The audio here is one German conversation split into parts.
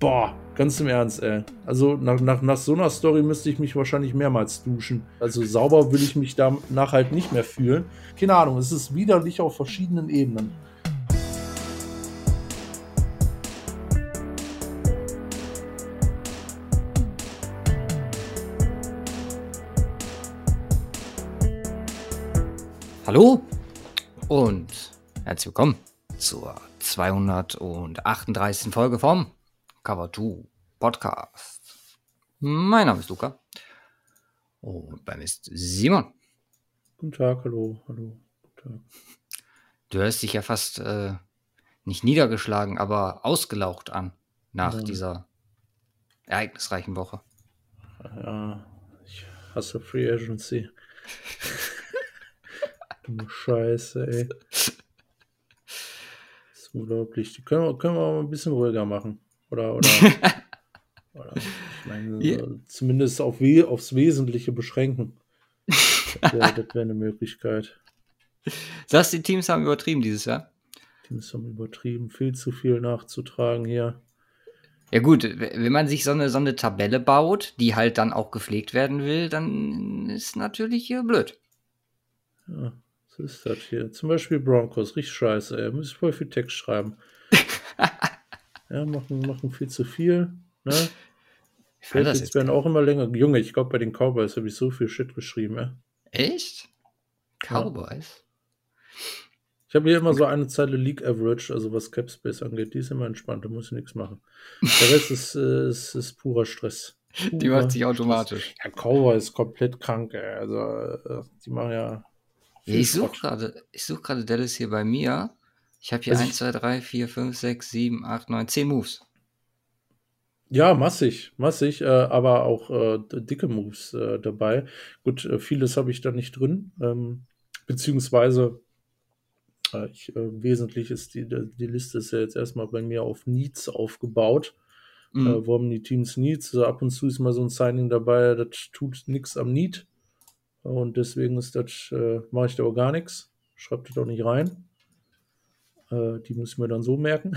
Boah, ganz im Ernst, ey. Also nach so einer Story müsste ich mich wahrscheinlich mehrmals duschen. Also sauber will ich mich danach halt nicht mehr fühlen. Keine Ahnung, es ist widerlich auf verschiedenen Ebenen. Hallo und herzlich willkommen zur 238. Folge vom Cover 2 Podcast. Mein Name ist Luca und bei mir ist Simon. Guten Tag, hallo. Guten Tag. Du hörst dich ja fast nicht niedergeschlagen, aber ausgelaugt an nach dieser ereignisreichen Woche. Ja, ich hasse Free Agency. Dumme Scheiße, ey. Das ist unglaublich. Die können wir mal ein bisschen ruhiger machen. Oder ich meine, zumindest aufs Wesentliche beschränken. Das wäre eine Möglichkeit. Sagst du, die Teams haben übertrieben dieses Jahr? Teams haben übertrieben, viel zu viel nachzutragen hier. Ja gut, wenn man sich so eine Tabelle baut, die halt dann auch gepflegt werden will, dann ist natürlich blöd. Ja, so ist das hier. Zum Beispiel Broncos, richtig scheiße, ey. Muss ich voll viel Text schreiben. Ja, machen viel zu viel, ne? Jetzt werden auch immer länger. Junge, ich glaube, bei den Cowboys habe ich so viel Shit geschrieben, ey. Echt? Cowboys? Ich habe hier immer so eine Zeile League Average, also was Capspace angeht. Die ist immer entspannt, da muss ich nichts machen. Der Rest ist purer Stress. Die macht sich automatisch. Ja, Cowboys ist komplett krank, ey. Also, die machen ja. Ich suche gerade Dallas hier bei mir. Ich habe hier 1, 2, 3, 4, 5, 6, 7, 8, 9, 10 Moves. Ja, massig, aber auch dicke Moves dabei. Gut, vieles habe ich da nicht drin, beziehungsweise wesentlich ist die Liste ist ja jetzt erstmal bei mir auf Needs aufgebaut. Wo haben die Teams Needs? Also ab und zu ist mal so ein Signing dabei, das tut nichts am Need. Und deswegen mache ich da auch gar nichts. Schreibt das auch nicht rein. Die muss ich mir dann so merken.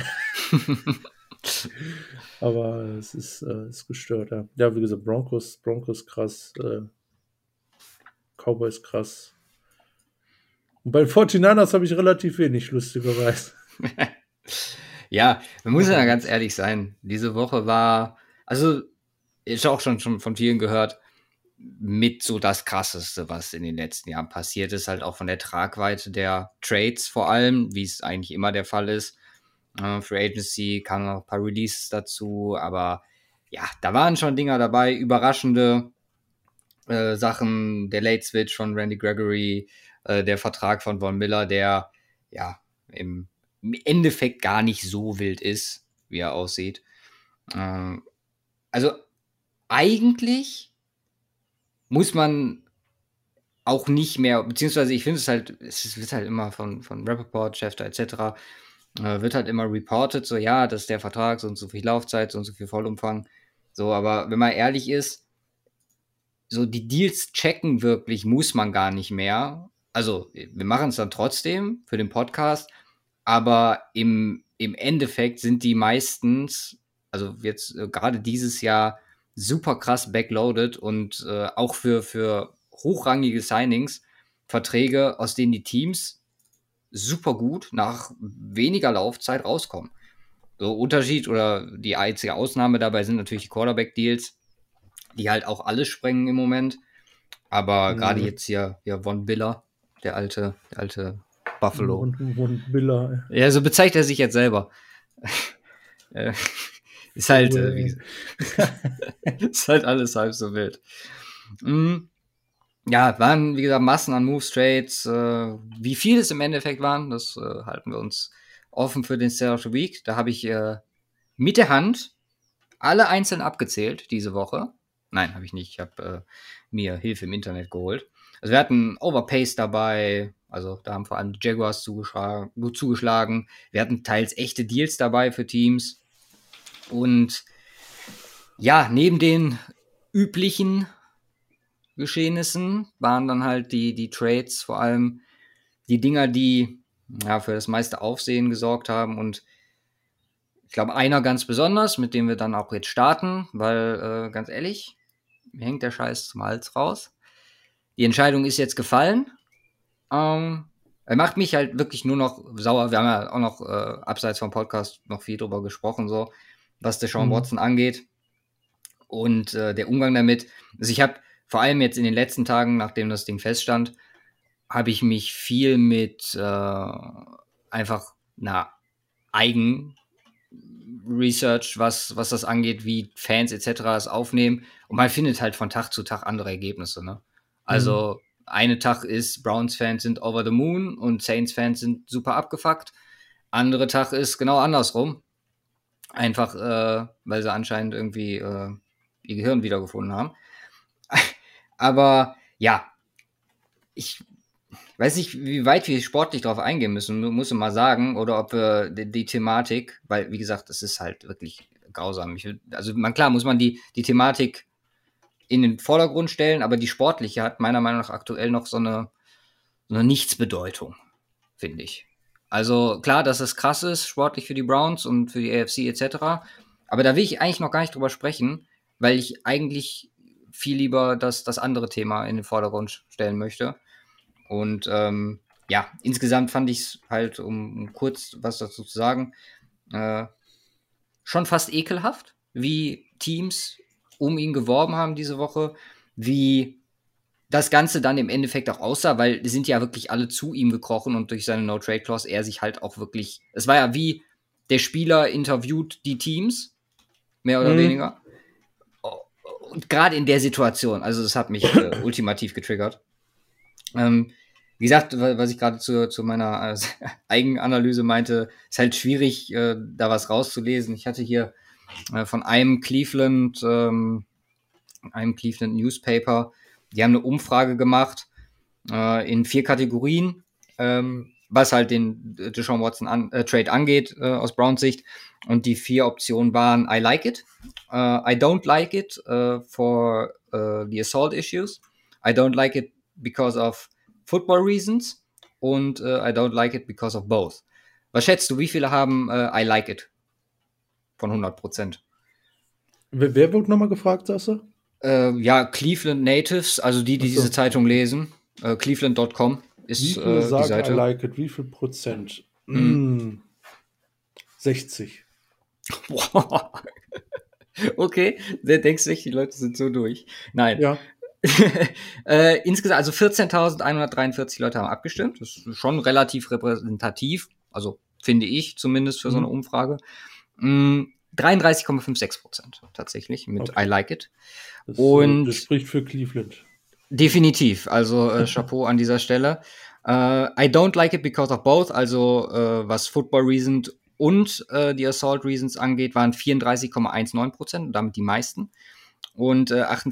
Aber es ist gestört, ja. Ja, wie gesagt, Broncos krass, Cowboys krass. Und bei den 49ers habe ich relativ wenig, lustigerweise. Ja, man muss ja ganz ehrlich sein. Diese Woche war, also ist auch schon von vielen gehört, mit so das Krasseste, was in den letzten Jahren passiert ist, halt auch von der Tragweite der Trades vor allem, wie es eigentlich immer der Fall ist. Free Agency kamen noch ein paar Releases dazu, aber ja, da waren schon Dinger dabei, überraschende Sachen, der Late Switch von Randy Gregory, der Vertrag von Von Miller, der ja im Endeffekt gar nicht so wild ist, wie er aussieht. Also eigentlich muss man auch nicht mehr, beziehungsweise ich finde es wird halt immer von Rappaport, Schefter etc., wird halt immer reported, so ja, das ist der Vertrag, so und so viel Laufzeit, so und so viel Vollumfang. So, aber wenn man ehrlich ist, so die Deals checken wirklich muss man gar nicht mehr. Also, wir machen es dann trotzdem für den Podcast, aber im Endeffekt sind die meistens, also jetzt gerade dieses Jahr, super krass backloaded und auch für hochrangige Signings, Verträge, aus denen die Teams super gut nach weniger Laufzeit rauskommen. So Unterschied oder die einzige Ausnahme dabei sind natürlich die Quarterback-Deals, die halt auch alles sprengen im Moment. Aber gerade jetzt hier Von Miller, der alte Buffalo. Von Miller. Ja, so bezeichnet er sich jetzt selber. Ist halt, ist halt alles halb so wild. Ja, waren, wie gesagt, Massen an Moves, Trades. Wie viel es im Endeffekt waren, das halten wir uns offen für den Star of the Week. Da habe ich mit der Hand alle einzeln abgezählt diese Woche. Nein, habe ich nicht. Ich habe mir Hilfe im Internet geholt. Also wir hatten Overpays dabei. Also da haben vor allem die Jaguars zugeschlagen. Wir hatten teils echte Deals dabei für Teams. Und ja, neben den üblichen Geschehnissen waren dann halt die Trades, vor allem die Dinger, die ja für das meiste Aufsehen gesorgt haben. Und glaube, einer ganz besonders, mit dem wir dann auch jetzt starten, weil, ganz ehrlich, mir hängt der Scheiß zum Hals raus. Die Entscheidung ist jetzt gefallen. Er macht mich halt wirklich nur noch sauer. Wir haben ja auch noch abseits vom Podcast noch viel drüber gesprochen, so was Deshaun Watson angeht und der Umgang damit. Also ich habe vor allem jetzt in den letzten Tagen, nachdem das Ding feststand, habe ich mich viel mit einfach Eigen-Research, was das angeht, wie Fans etc. das aufnehmen. Und man findet halt von Tag zu Tag andere Ergebnisse. Ne? Also eine Tag ist, Browns-Fans sind over the moon und Saints-Fans sind super abgefuckt. Andere Tag ist genau andersrum. Einfach, weil sie anscheinend irgendwie ihr Gehirn wiedergefunden haben. Aber ja, ich weiß nicht, wie weit wir sportlich darauf eingehen müssen, muss ich mal sagen, oder ob wir die Thematik, weil, wie gesagt, es ist halt wirklich grausam. Klar muss man die Thematik in den Vordergrund stellen, aber die sportliche hat meiner Meinung nach aktuell noch so eine Nichtsbedeutung, finde ich. Also klar, dass es krass ist, sportlich für die Browns und für die AFC etc., aber da will ich eigentlich noch gar nicht drüber sprechen, weil ich eigentlich viel lieber das andere Thema in den Vordergrund stellen möchte. Und insgesamt fand ich es halt, um kurz was dazu zu sagen, schon fast ekelhaft, wie Teams um ihn geworben haben diese Woche, wie das Ganze dann im Endeffekt auch aussah, weil die sind ja wirklich alle zu ihm gekrochen und durch seine No-Trade-Clause er sich halt auch wirklich, es war ja wie, der Spieler interviewt die Teams, mehr oder weniger. Und gerade in der Situation, also das hat mich ultimativ getriggert. Wie gesagt, was ich gerade zu meiner Eigenanalyse meinte, ist halt schwierig, da was rauszulesen. Ich hatte hier von einem Cleveland Newspaper, die haben eine Umfrage gemacht in 4 Kategorien, was halt den Deshaun Watson Trade angeht aus Browns Sicht. Und die 4 Optionen waren: I like it, I don't like it for the assault issues, I don't like it because of football reasons und I don't like it because of both. Was schätzt du, wie viele haben I like it von 100%? Wer wurde nochmal gefragt, sagst du? Cleveland Natives, also die diese Zeitung lesen. Cleveland.com ist wie viele die sagen Seite. I like it? Wie viel Prozent? 60. Okay, der denkst du echt, die Leute sind so durch. Nein. Ja. Insgesamt, also 14.143 Leute haben abgestimmt. Das ist schon relativ repräsentativ, also finde ich zumindest für so eine Umfrage. 33,56% tatsächlich mit I like it. Das spricht für Cleveland. Definitiv, also Chapeau an dieser Stelle. I don't like it because of both, also was Football Reasons und die Assault Reasons angeht, waren 34,19%, damit die meisten. Und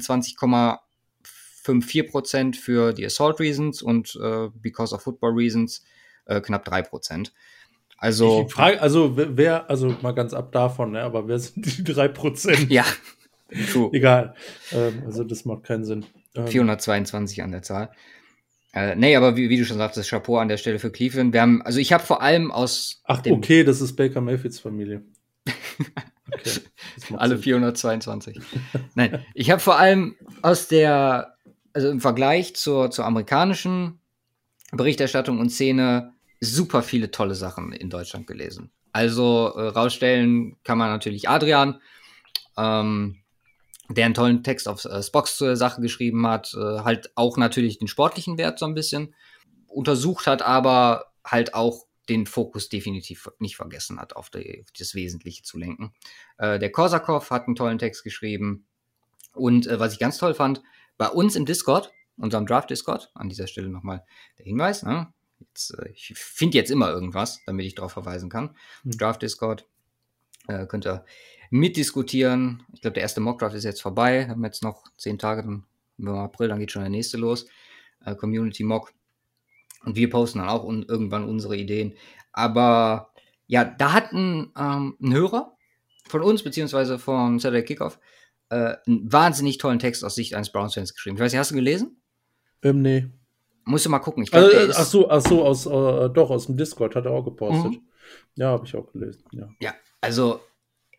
28,54% für die Assault Reasons und because of Football Reasons knapp 3%. Also, wer, mal ganz ab davon, ne, aber wer sind die 3%? Ja, true. Egal. Also das macht keinen Sinn. 422 an der Zahl. Nee, aber wie du schon sagtest, Chapeau an der Stelle für Cleveland. Ich habe vor allem aus okay, das ist Baker Mayfields Familie. Okay, alle 422. Nein, ich habe vor allem im Vergleich zur amerikanischen Berichterstattung und Szene super viele tolle Sachen in Deutschland gelesen. Also rausstellen kann man natürlich Adrian, der einen tollen Text auf Spox zur Sache geschrieben hat, halt auch natürlich den sportlichen Wert so ein bisschen untersucht hat, aber halt auch den Fokus definitiv nicht vergessen hat, auf das Wesentliche zu lenken. Der Korsakov hat einen tollen Text geschrieben und was ich ganz toll fand, bei uns im Discord, unserem Draft-Discord, an dieser Stelle nochmal der Hinweis, ne? Ich finde jetzt immer irgendwas, damit ich darauf verweisen kann. Draft-Discord, könnt ihr mitdiskutieren. Ich glaube, der erste Mockdraft ist jetzt vorbei. Haben jetzt noch 10 Tage, dann im April, dann geht schon der nächste los. Community Mock. Und wir posten dann auch irgendwann unsere Ideen. Aber ja, da hat ein Hörer von uns, beziehungsweise von Saturday Kickoff, einen wahnsinnig tollen Text aus Sicht eines Browns-Fans geschrieben. Ich weiß nicht, hast du gelesen? Nee. Musst du mal gucken. Ich glaub, aus dem Discord hat er auch gepostet. Ja, habe ich auch gelesen. Ja, also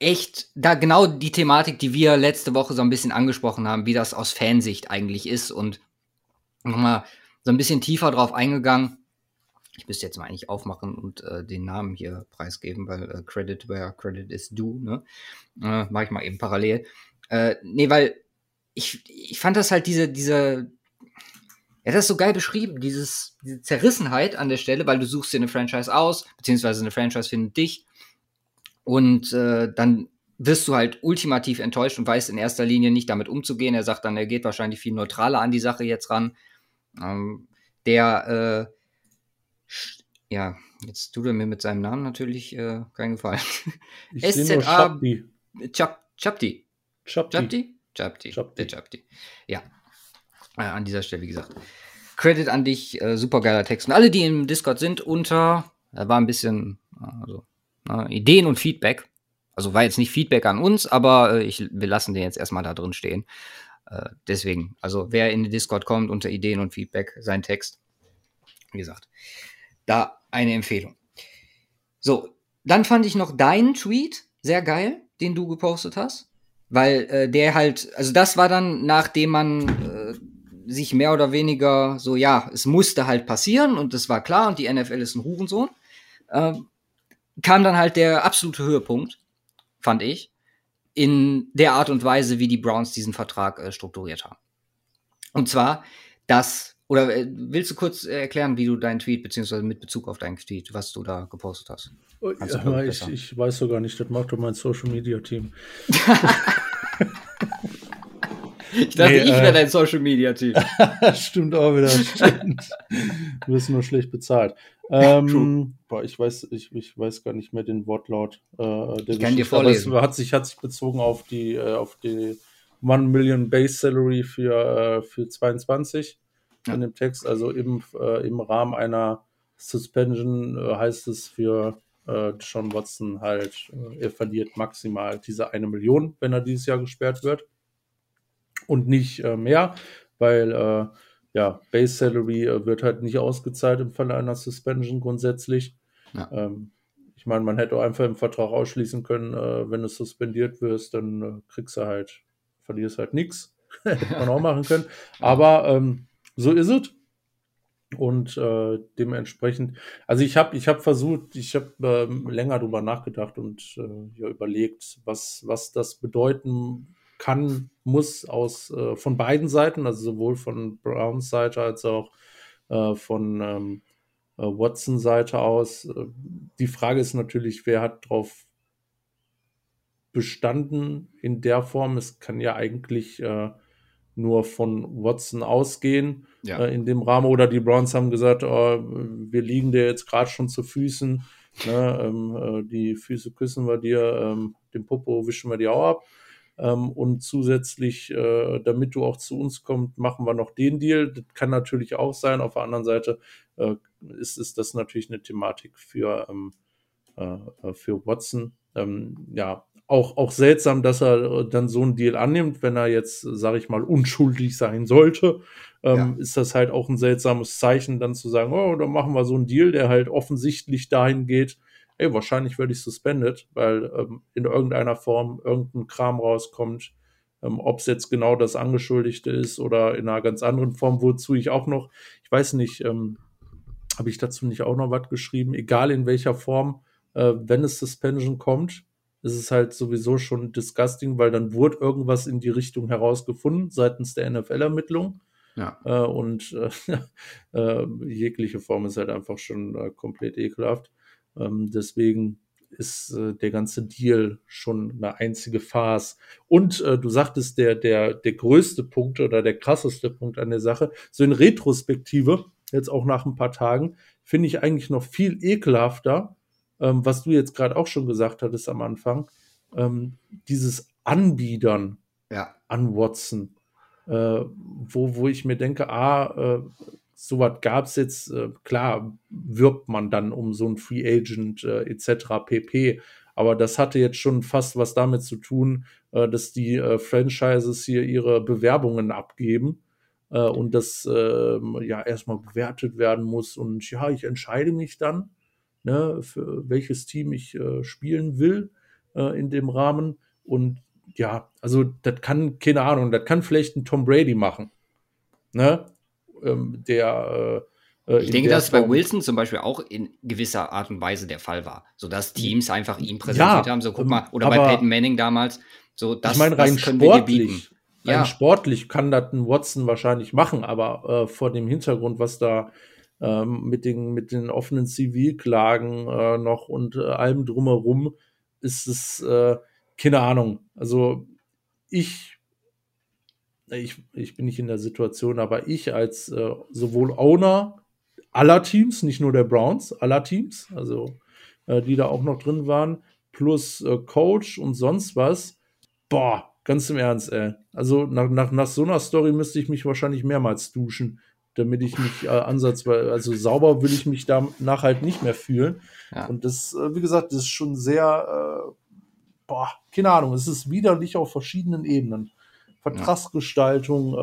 echt da genau die Thematik, die wir letzte Woche so ein bisschen angesprochen haben, wie das aus Fansicht eigentlich ist und nochmal so ein bisschen tiefer drauf eingegangen. Ich müsste jetzt mal eigentlich aufmachen und den Namen hier preisgeben, weil Credit where Credit is due, ne? Mache ich mal eben parallel. Nee, weil ich fand das halt diese er hat das so geil beschrieben, diese Zerrissenheit an der Stelle, weil du suchst dir eine Franchise aus, beziehungsweise eine Franchise findet dich und dann wirst du halt ultimativ enttäuscht und weißt in erster Linie nicht damit umzugehen. Er sagt dann, er geht wahrscheinlich viel neutraler an die Sache jetzt ran. Ja, jetzt tut er mir mit seinem Namen natürlich keinen Gefallen. Ich sehe nur Chapti. Chapti. Der Chapti. Ja, an dieser Stelle, wie gesagt. Credit an dich, super geiler Text. Und alle, die im Discord sind, war ein bisschen Ideen und Feedback. Also war jetzt nicht Feedback an uns, aber wir lassen den jetzt erstmal da drin stehen. Deswegen, also wer in den Discord kommt, unter Ideen und Feedback, sein Text. Wie gesagt, da eine Empfehlung. So, dann fand ich noch deinen Tweet sehr geil, den du gepostet hast. Weil der halt, also das war dann, nachdem man sich mehr oder weniger so, ja, es musste halt passieren und das war klar und die NFL ist ein Hurensohn, kam dann halt der absolute Höhepunkt, fand ich, in der Art und Weise, wie die Browns diesen Vertrag strukturiert haben. Und zwar, willst du kurz erklären, wie du deinen Tweet, beziehungsweise mit Bezug auf deinen Tweet, was du da gepostet hast? Ich weiß sogar nicht, das macht doch mein Social Media Team. Ich dachte, ich wäre dein Social Media Team. Stimmt auch wieder. Stimmt. Du wirst nur schlecht bezahlt. Ich weiß gar nicht mehr den Wortlaut der ich kann dir vorlesen. Aber es hat sich bezogen auf die 1 Million Base Salary für 22 in dem Text. Also im Rahmen einer Suspension heißt es für Deshaun Watson halt, er verliert maximal diese 1 Million, wenn er dieses Jahr gesperrt wird. Und nicht mehr, weil Base Salary wird halt nicht ausgezahlt im Falle einer Suspension grundsätzlich. Ja. Ich meine, man hätte auch einfach im Vertrag ausschließen können, wenn du suspendiert wirst, dann verlierst halt nichts. Hätte man auch machen können. Aber so ist es. Und dementsprechend, also ich habe länger drüber nachgedacht und überlegt, was das bedeuten muss von beiden Seiten, also sowohl von Browns Seite als auch von Watson Seite aus. Die Frage ist natürlich, wer hat drauf bestanden in der Form? Es kann ja eigentlich nur von Watson ausgehen in dem Rahmen. Oder die Browns haben gesagt, wir liegen dir jetzt gerade schon zu Füßen. Ne, die Füße küssen wir dir, den Popo wischen wir dir auch ab. Und zusätzlich, damit du auch zu uns kommst, machen wir noch den Deal. Das kann natürlich auch sein. Auf der anderen Seite ist das natürlich eine Thematik für Watson. Auch seltsam, dass er dann so einen Deal annimmt, wenn er jetzt, sage ich mal, unschuldig sein sollte. Ist das halt auch ein seltsames Zeichen, dann zu sagen, oh, dann machen wir so einen Deal, der halt offensichtlich dahin geht, wahrscheinlich werde ich suspended, weil in irgendeiner Form irgendein Kram rauskommt, ob es jetzt genau das Angeschuldigte ist oder in einer ganz anderen Form, wozu ich auch noch, ich weiß nicht, habe ich dazu nicht auch noch was geschrieben, egal in welcher Form, wenn es Suspension kommt, ist es halt sowieso schon disgusting, weil dann wurde irgendwas in die Richtung herausgefunden seitens der NFL-Ermittlung. Ja. Jegliche Form ist halt einfach schon komplett ekelhaft. Deswegen ist der ganze Deal schon eine einzige Farce. Und du sagtest, der größte Punkt oder der krasseste Punkt an der Sache, so in Retrospektive, jetzt auch nach ein paar Tagen, finde ich eigentlich noch viel ekelhafter, was du jetzt gerade auch schon gesagt hattest am Anfang, dieses Anbiedern an Watson, wo ich mir denke, sowas gab es jetzt, klar wirbt man dann um so einen Free Agent etc. pp. Aber das hatte jetzt schon fast was damit zu tun, dass die Franchises hier ihre Bewerbungen abgeben und das erstmal bewertet werden muss. Und ja, ich entscheide mich dann, ne, für welches Team ich spielen will. in dem Rahmen. Und ja, also das kann, keine Ahnung, das kann vielleicht ein Tom Brady machen. Ne? Der Ich in denke, der dass es bei Form. Wilson zum Beispiel auch in gewisser Art und Weise der Fall war. Sodass Teams einfach ihn präsentiert Ja, haben, so guck mal, oder bei Peyton aber Manning damals, so ich meine, das können wir dir bieten. rein Ja, sportlich kann das ein Watson wahrscheinlich machen, aber vor dem Hintergrund, was da mit den offenen Zivilklagen noch und allem drumherum, ist es keine Ahnung. Also ich, ich bin nicht in der Situation, aber ich als sowohl Owner aller Teams, nicht nur der Browns, aller Teams, also die da auch noch drin waren, plus Coach und sonst was, boah, ganz im Ernst, ey. Also nach so einer Story müsste ich mich wahrscheinlich mehrmals duschen, damit ich mich ansatzweise, also sauber will ich mich danach halt nicht mehr fühlen. ja, Und das, wie gesagt, das ist schon sehr, boah, keine Ahnung, es ist widerlich auf verschiedenen Ebenen. ja. Vertragsgestaltung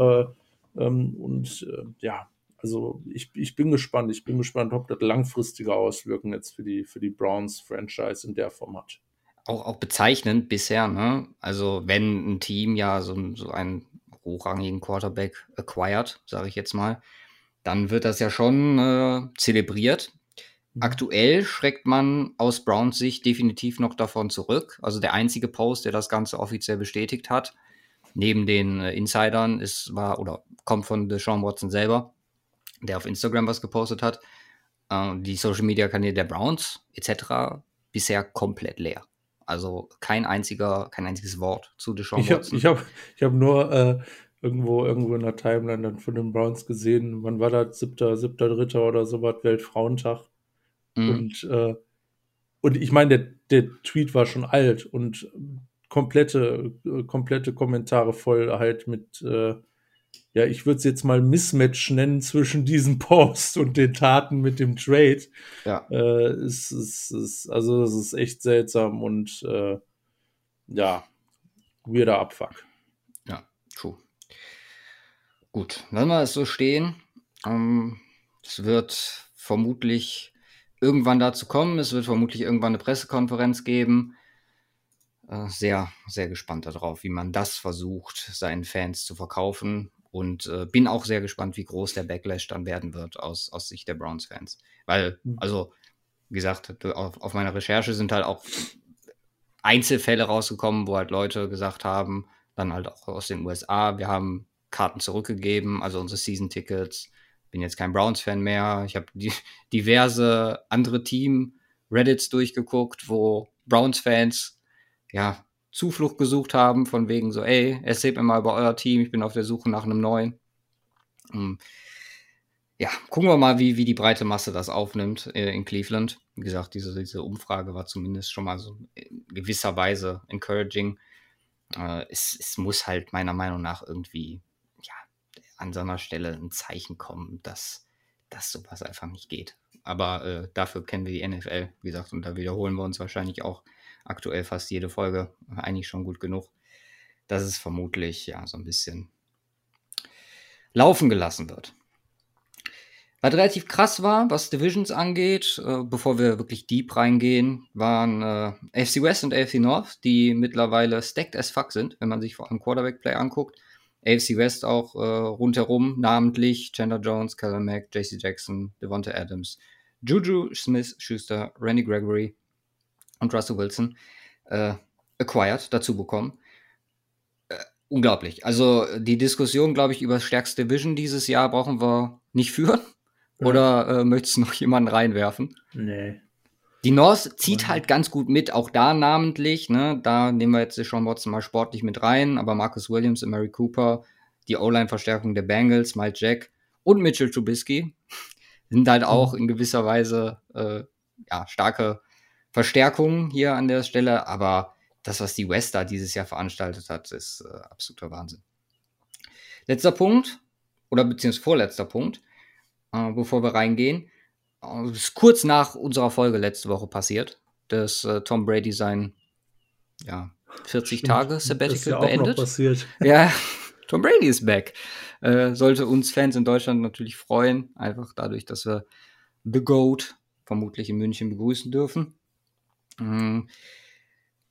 und ja, also ich bin gespannt. Ich bin gespannt, ob das langfristige Auswirkungen jetzt für die Browns-Franchise in der Form hat. Auch bezeichnend bisher, ne? Also, wenn ein Team ja so einen hochrangigen Quarterback acquired, sage ich jetzt mal, dann wird das ja schon zelebriert. Mhm. Aktuell schreckt man aus Browns Sicht definitiv noch davon zurück. Also der einzige Post, der das Ganze offiziell bestätigt hat, neben den Insidern, oder kommt von Deshaun Watson selber, der auf Instagram was gepostet hat. Die Social Media Kanäle der Browns etc. bisher komplett leer. Also kein einziges Wort zu Deshaun Ich habe ich Watson. hab, ich hab nur irgendwo in der Timeline dann von den Browns gesehen, wann war das? 7.3. oder sowas, Weltfrauentag. Mhm. Und, äh, und ich meine, der Tweet war schon alt und komplette Kommentare voll halt mit, ja, ich würde es jetzt mal Mismatch nennen zwischen diesem Post und den Taten mit dem Trade. Ja, Also es ist echt seltsam und ja, weirder Abfuck. ja, true. Gut, lassen wir es so stehen. Es wird vermutlich irgendwann dazu kommen. Es wird vermutlich irgendwann eine Pressekonferenz geben. Sehr, sehr gespannt darauf, wie man das versucht, seinen Fans zu verkaufen. Und bin auch sehr gespannt, wie groß der Backlash dann werden wird aus Sicht der Browns-Fans. Weil, also, wie gesagt, auf meiner Recherche sind halt auch Einzelfälle rausgekommen, wo halt Leute gesagt haben, dann halt auch aus den USA, wir haben Karten zurückgegeben, also unsere Season-Tickets. Bin jetzt kein Browns-Fan mehr. Ich habe diverse andere Team-Reddits durchgeguckt, wo Browns-Fans ja Zuflucht gesucht haben, von wegen so, ey, erzählt mir mal über euer Team, ich bin auf der Suche nach einem neuen. Ja, gucken wir mal, wie die breite Masse das aufnimmt in Cleveland. Wie gesagt, diese Umfrage war zumindest schon mal so in gewisser Weise encouraging. Es muss halt meiner Meinung nach irgendwie ja, an so einer Stelle ein Zeichen kommen, dass sowas einfach nicht geht. Aber dafür kennen wir die NFL, wie gesagt, und da wiederholen wir uns wahrscheinlich auch aktuell fast jede Folge eigentlich schon gut genug, dass es vermutlich ja so ein bisschen laufen gelassen wird. Was relativ krass war, was Divisions angeht, bevor wir wirklich deep reingehen, waren AFC West und AFC North, die mittlerweile stacked as fuck sind, wenn man sich vor allem Quarterback-Play anguckt. AFC West auch rundherum, namentlich Chandler Jones, Khalil Mack, JC Jackson, Devonta Adams, Juju Smith-Schuster, Randy Gregory und Russell Wilson acquired, dazu bekommen. Unglaublich. Also die Diskussion, glaube ich, über das stärkste Division dieses Jahr brauchen wir nicht führen. Ja. Oder möchtest du noch jemanden reinwerfen? Nee. Die North zieht halt ganz gut mit, auch da namentlich. Ne? Da nehmen wir jetzt Sean Watson mal sportlich mit rein, aber Marcus Williams, Mary Cooper, die O-Line-Verstärkung der Bengals, Mike Jack und Mitchell Trubisky sind halt auch in gewisser Weise ja, starke Verstärkungen hier an der Stelle. Aber das, was die West da dieses Jahr veranstaltet hat, ist absoluter Wahnsinn. Letzter Punkt, oder beziehungsweise vorletzter Punkt, bevor wir reingehen. Das ist kurz nach unserer Folge letzte Woche passiert, dass Tom Brady sein 40 Stimmt. Tage Das ist Sabbatical ja auch noch beendet. passiert. Ja, Tom Brady ist back. Sollte uns Fans in Deutschland natürlich freuen, einfach dadurch, dass wir The GOAT vermutlich in München begrüßen dürfen.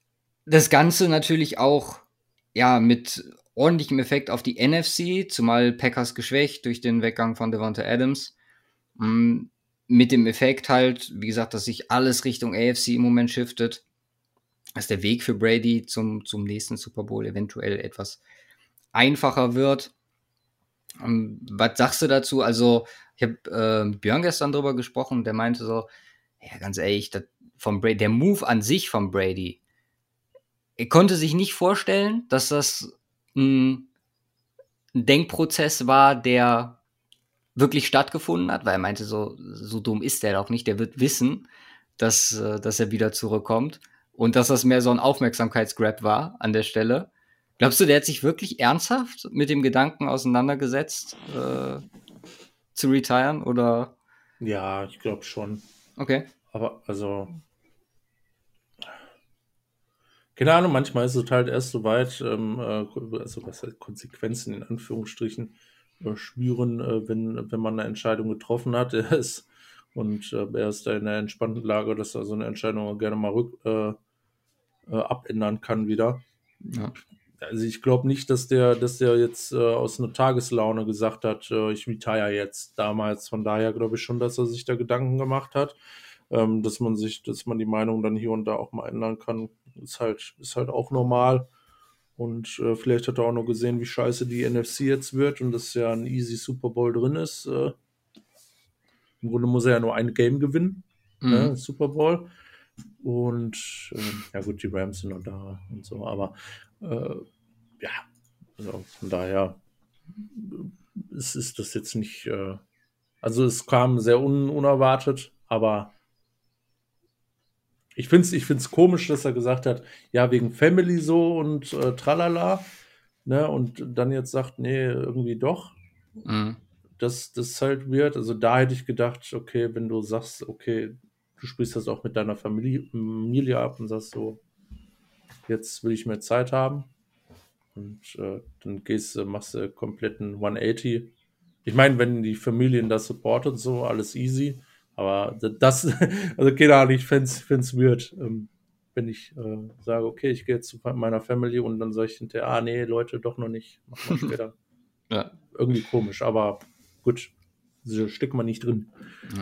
Das Ganze natürlich auch, ja, mit ordentlichem Effekt auf die NFC, zumal Packers geschwächt durch den Weggang von Davante Adams. Mit dem Effekt halt, wie gesagt, dass sich alles Richtung AFC im Moment shiftet, dass der Weg für Brady zum nächsten Super Bowl eventuell etwas einfacher wird. Was sagst du dazu? Also, ich habe mit Björn gestern drüber gesprochen, der meinte so, ja, ganz ehrlich, der Move an sich von Brady, er konnte sich nicht vorstellen, dass das ein Denkprozess war, der wirklich stattgefunden hat, weil er meinte, so dumm ist der doch nicht, der wird wissen, dass er wieder zurückkommt und dass das mehr so ein Aufmerksamkeitsgrab war an der Stelle. Glaubst du, der hat sich wirklich ernsthaft mit dem Gedanken auseinandergesetzt, zu retiren, oder? Ja, ich glaube schon. Okay. Aber also, keine Ahnung, manchmal ist es halt erst so weit, also was heißt Konsequenzen in Anführungsstrichen spüren, wenn man eine Entscheidung getroffen hat. Er ist da in einer entspannten Lage, dass er so eine Entscheidung auch gerne mal abändern kann wieder. Ja. Also ich glaube nicht, dass der jetzt aus einer Tageslaune gesagt hat, ich retire jetzt damals. Von daher glaube ich schon, dass er sich da Gedanken gemacht hat, dass man die Meinung dann hier und da auch mal ändern kann, ist halt auch normal. Und vielleicht hat er auch noch gesehen, wie scheiße die NFC jetzt wird und dass ja ein easy Super Bowl drin ist. Im Grunde muss er ja nur ein Game gewinnen, ne, Super Bowl. Und ja gut, die Rams sind noch da und so, aber ja, also von daher ist das jetzt nicht, also es kam sehr unerwartet, aber ich find's komisch, dass er gesagt hat, ja, wegen Family so und tralala, ne, und dann jetzt sagt, nee, irgendwie doch. Das ist halt weird. Also da hätte ich gedacht, okay, wenn du sagst, okay, du sprichst das auch mit deiner Familie ab und sagst so, jetzt will ich mehr Zeit haben. Und dann machst du kompletten 180. Ich meine, wenn die Familien das supportet, so, alles easy. Aber das, also keine Ahnung, ich find's weird, wenn ich sage, okay, ich gehe jetzt zu meiner Family und dann sage ich hinterher, nee, Leute, doch noch nicht, mach mal später. Ja. Irgendwie komisch, aber gut, so steckt man nicht drin.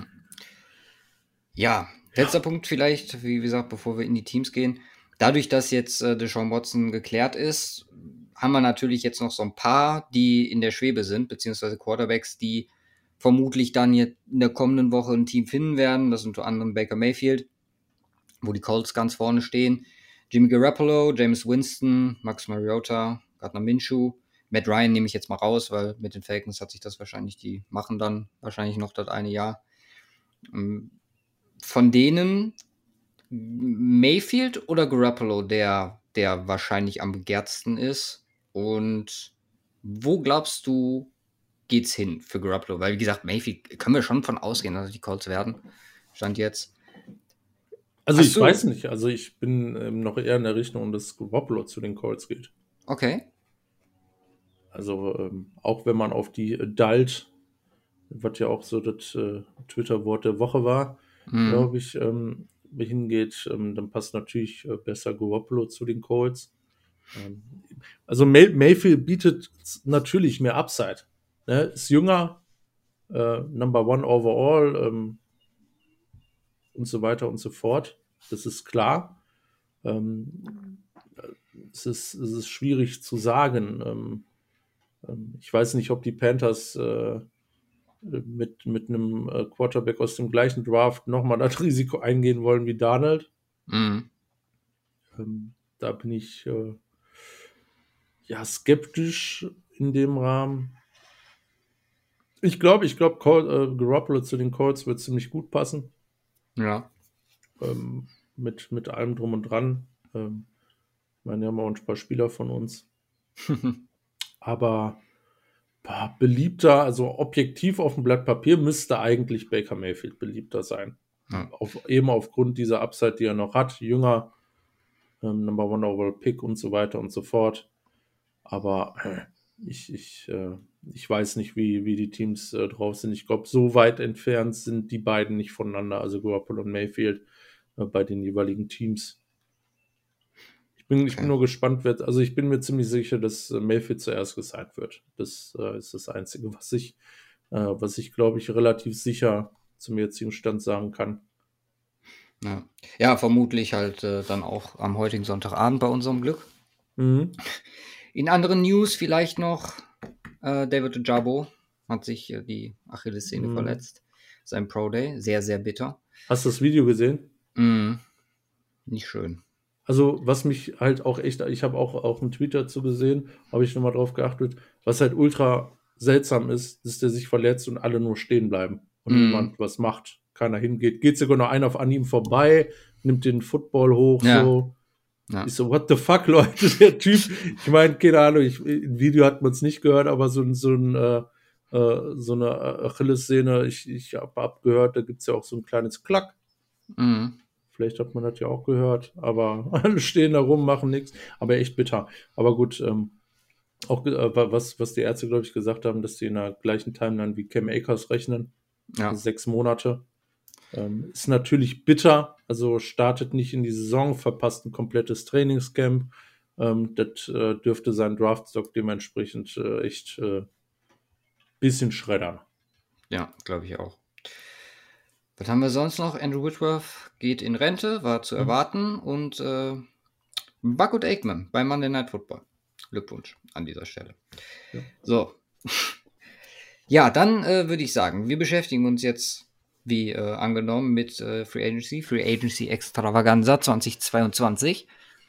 Ja, letzter Punkt vielleicht, wie gesagt, bevor wir in die Teams gehen. Dadurch, dass jetzt Deshaun Watson geklärt ist, haben wir natürlich jetzt noch so ein paar, die in der Schwebe sind, beziehungsweise Quarterbacks, die vermutlich dann jetzt in der kommenden Woche ein Team finden werden. Das sind unter anderem Baker Mayfield, wo die Colts ganz vorne stehen. Jimmy Garoppolo, James Winston, Max Mariota, Gardner Minshew. Matt Ryan nehme ich jetzt mal raus, weil mit den Falcons hat sich das wahrscheinlich, die machen dann wahrscheinlich noch das eine Jahr. Von denen Mayfield oder Garoppolo, der wahrscheinlich am begehrtsten ist? Und wo glaubst du, geht's hin für Garoppolo? Weil, wie gesagt, Mayfield können wir schon von ausgehen, dass die Colts werden. Stand jetzt. Also ich weiß nicht, also ich bin noch eher in der Richtung, dass Garoppolo zu den Colts geht. Okay. Also auch wenn man auf die Adult, was ja auch so das Twitter-Wort der Woche war, glaube ich, hingeht, dann passt natürlich besser Garoppolo zu den Colts. Also Mayfield bietet natürlich mehr Upside. Ne? Ist jünger, Number One overall und so weiter und so fort. Das ist klar. Es ist schwierig zu sagen. Ich weiß nicht, ob die Panthers mit einem Quarterback aus dem gleichen Draft nochmal das Risiko eingehen wollen wie Darnold. Da bin ich skeptisch in dem Rahmen. Ich glaube, Garoppolo zu den Colts wird ziemlich gut passen. Ja. Mit allem drum und dran. Ich meine, wir haben auch ein paar Spieler von uns. Aber beliebter, also objektiv auf dem Blatt Papier, müsste eigentlich Baker Mayfield beliebter sein. Ja. Eben aufgrund dieser Upside, die er noch hat. Jünger, Number One Overall Pick und so weiter und so fort. Aber ich weiß nicht, wie die Teams drauf sind. Ich glaube, so weit entfernt sind die beiden nicht voneinander, also Garoppolo und Mayfield, bei den jeweiligen Teams. Ich bin nur gespannt, also ich bin mir ziemlich sicher, dass Mayfield zuerst gesigned wird. Das ist das Einzige, was ich glaube ich, relativ sicher zum jetzigen Stand sagen kann. Ja, vermutlich halt dann auch am heutigen Sonntagabend bei unserem Glück. Mhm. In anderen News vielleicht noch, David Ojabo hat sich die Achillessehne verletzt. Sein Pro Day, sehr, sehr bitter. Hast du das Video gesehen? Nicht schön. Also was mich halt auch echt, ich habe auch einen Tweet dazu gesehen, habe ich nochmal drauf geachtet, was halt ultra seltsam ist, dass der sich verletzt und alle nur stehen bleiben und niemand was macht, keiner hingeht. Geht sogar noch einer an ihm vorbei, nimmt den Football hoch, so. Ja. Ich so, what the fuck, Leute, der Typ, ich meine, keine Ahnung, im Video hat man es nicht gehört, aber so eine Achillessehne, ich habe abgehört, da gibt es ja auch so ein kleines Klack. Vielleicht hat man das ja auch gehört, aber alle stehen da rum, machen nichts, aber echt bitter. Aber gut, auch was die Ärzte, glaube ich, gesagt haben, dass die in der gleichen Timeline wie Cam Akers rechnen, 6 Monate. Ist natürlich bitter, also startet nicht in die Saison, verpasst ein komplettes Trainingscamp. Das dürfte sein Draftstock dementsprechend echt bisschen schreddern. Ja, glaube ich auch. Was haben wir sonst noch? Andrew Whitworth geht in Rente, war zu erwarten. Und Buckwood Aikman bei Monday Night Football. Glückwunsch an dieser Stelle. Ja. So. Ja, dann würde ich sagen, wir beschäftigen uns jetzt, wie angenommen, mit Free Agency Extravaganza 2022.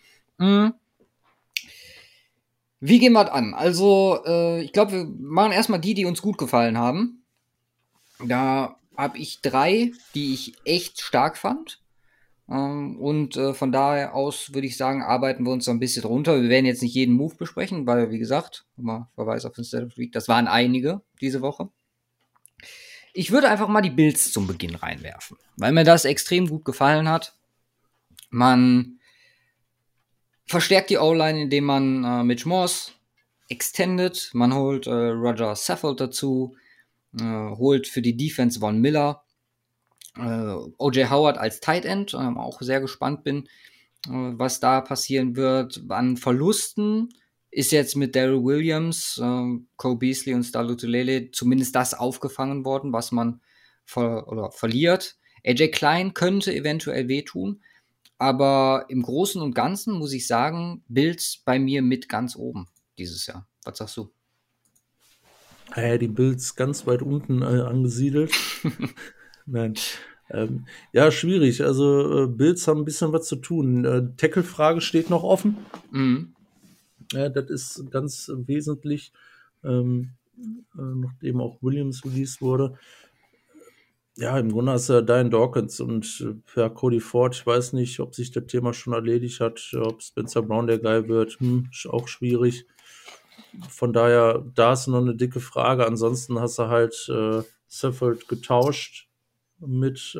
Wie gehen wir das an? Also, ich glaube, wir machen erstmal die uns gut gefallen haben. Da habe ich 3, die ich echt stark fand. Und von daher aus würde ich sagen, arbeiten wir uns so ein bisschen runter. Wir werden jetzt nicht jeden Move besprechen, weil, wie gesagt, mal Verweis auf den State of the Week, das waren einige diese Woche. Ich würde einfach mal die Bills zum Beginn reinwerfen, weil mir das extrem gut gefallen hat. Man verstärkt die O-Line, indem man Mitch Morse extendet. Man holt Roger Saffold dazu, holt für die Defense Von Miller, O.J. Howard als Tight End, auch sehr gespannt bin, was da passieren wird. An Verlusten ist jetzt mit Daryl Williams, Cole Beasley und Star Lotulelei zumindest das aufgefangen worden, was man verliert. AJ Klein könnte eventuell wehtun, aber im Großen und Ganzen muss ich sagen, Bills bei mir mit ganz oben dieses Jahr. Was sagst du? Die Bills ganz weit unten angesiedelt. Nein. Ja, schwierig. Also Bills haben ein bisschen was zu tun. Tackle-Frage steht noch offen. Ja, das ist ganz wesentlich, nachdem auch Williams released wurde. Ja, im Grunde hast du ja Diane Dawkins und Cody Ford. Ich weiß nicht, ob sich das Thema schon erledigt hat, ob Spencer Brown der Guy wird. Ist auch schwierig. Von daher, da ist noch eine dicke Frage. Ansonsten hast du halt Saffold getauscht mit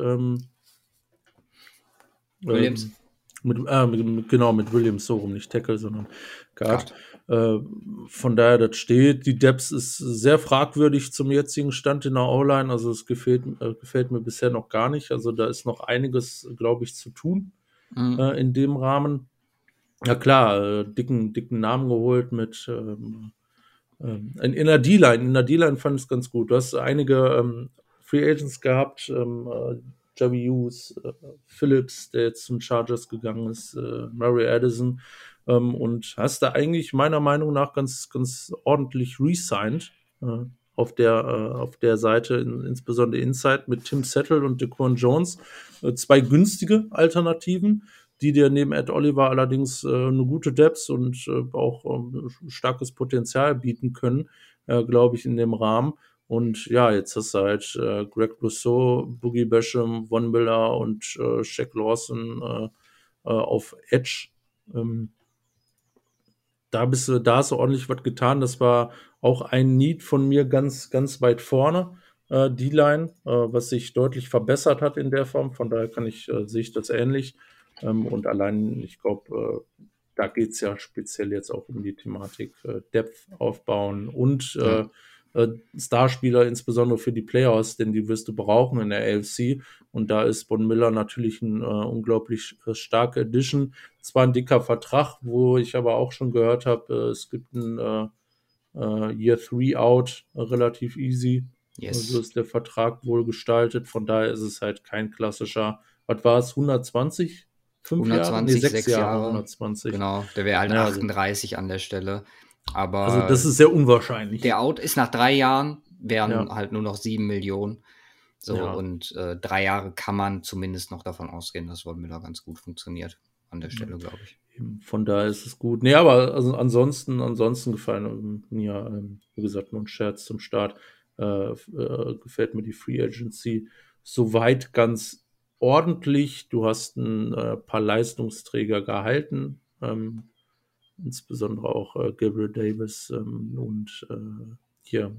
Williams. Mit Williams, so rum, nicht Tackle, sondern Guard. Von daher, das steht. Die Depth ist sehr fragwürdig zum jetzigen Stand in der O-Line. Also es gefällt mir bisher noch gar nicht. Also da ist noch einiges, glaube ich, zu tun in dem Rahmen. Ja klar, dicken Namen geholt mit in der D-Line. In der D-Line fand ich es ganz gut. Du hast einige Free Agents gehabt, Jerry Hughes, Phillips, der jetzt zum Chargers gegangen ist, Murray Addison, und hast da eigentlich meiner Meinung nach ganz, ganz ordentlich re-signed auf der Seite, insbesondere Inside mit Tim Settle und Daquan Jones. 2 günstige Alternativen, die dir neben Ed Oliver allerdings eine gute Depth und auch starkes Potenzial bieten können, glaube ich, in dem Rahmen. Und ja, jetzt hast du halt Greg Rousseau, Boogie Basham, Von Miller und Shaq Lawson auf Edge. Da hast du ordentlich was getan. Das war auch ein Need von mir ganz, ganz weit vorne. D-Line, was sich deutlich verbessert hat in der Form. Von daher sehe ich das ähnlich. Und allein, ich glaube, da geht es ja speziell jetzt auch um die Thematik Depth aufbauen und Starspieler, insbesondere für die Playoffs, denn die wirst du brauchen in der AFC. Und da ist Von Miller natürlich ein unglaublich starke Addition. Zwar ein dicker Vertrag, wo ich aber auch schon gehört habe, es gibt ein Year 3 Out, relativ easy. Yes. So ist der Vertrag wohl gestaltet. Von daher ist es halt kein klassischer, was war es, 120? 5 Jahre? Nee, 6 Jahre, 120. Genau, der wäre halt Ja, 38 an der Stelle. Aber also das ist sehr unwahrscheinlich. der Out ist nach 3 Jahren, wären halt nur noch 7 Millionen. So, Ja. und 3 Jahre kann man zumindest noch davon ausgehen, dass Von Miller ganz gut funktioniert an der Stelle, glaube ich. Von daher ist es gut. Nee, aber also ansonsten gefallen mir, wie gesagt, nur ein Scherz zum Start, gefällt mir die Free Agency soweit ganz ordentlich. Du hast ein paar Leistungsträger gehalten, insbesondere auch Gabriel Davis und hier,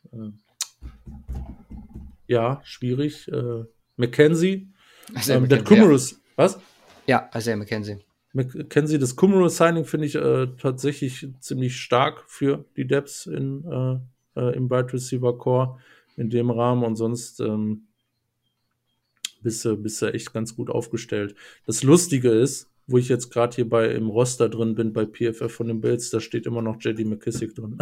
ja, schwierig, McKenzie, der Cumulus, was? Ja, Isaiah McKenzie. McKenzie, das Cumulus Signing finde ich tatsächlich ziemlich stark für die Depths im Wide Receiver Core in dem Rahmen und sonst bist du echt ganz gut aufgestellt. Das Lustige ist, wo ich jetzt gerade hier im Roster drin bin, bei PFF von den Bills, da steht immer noch J.D. McKissic drin.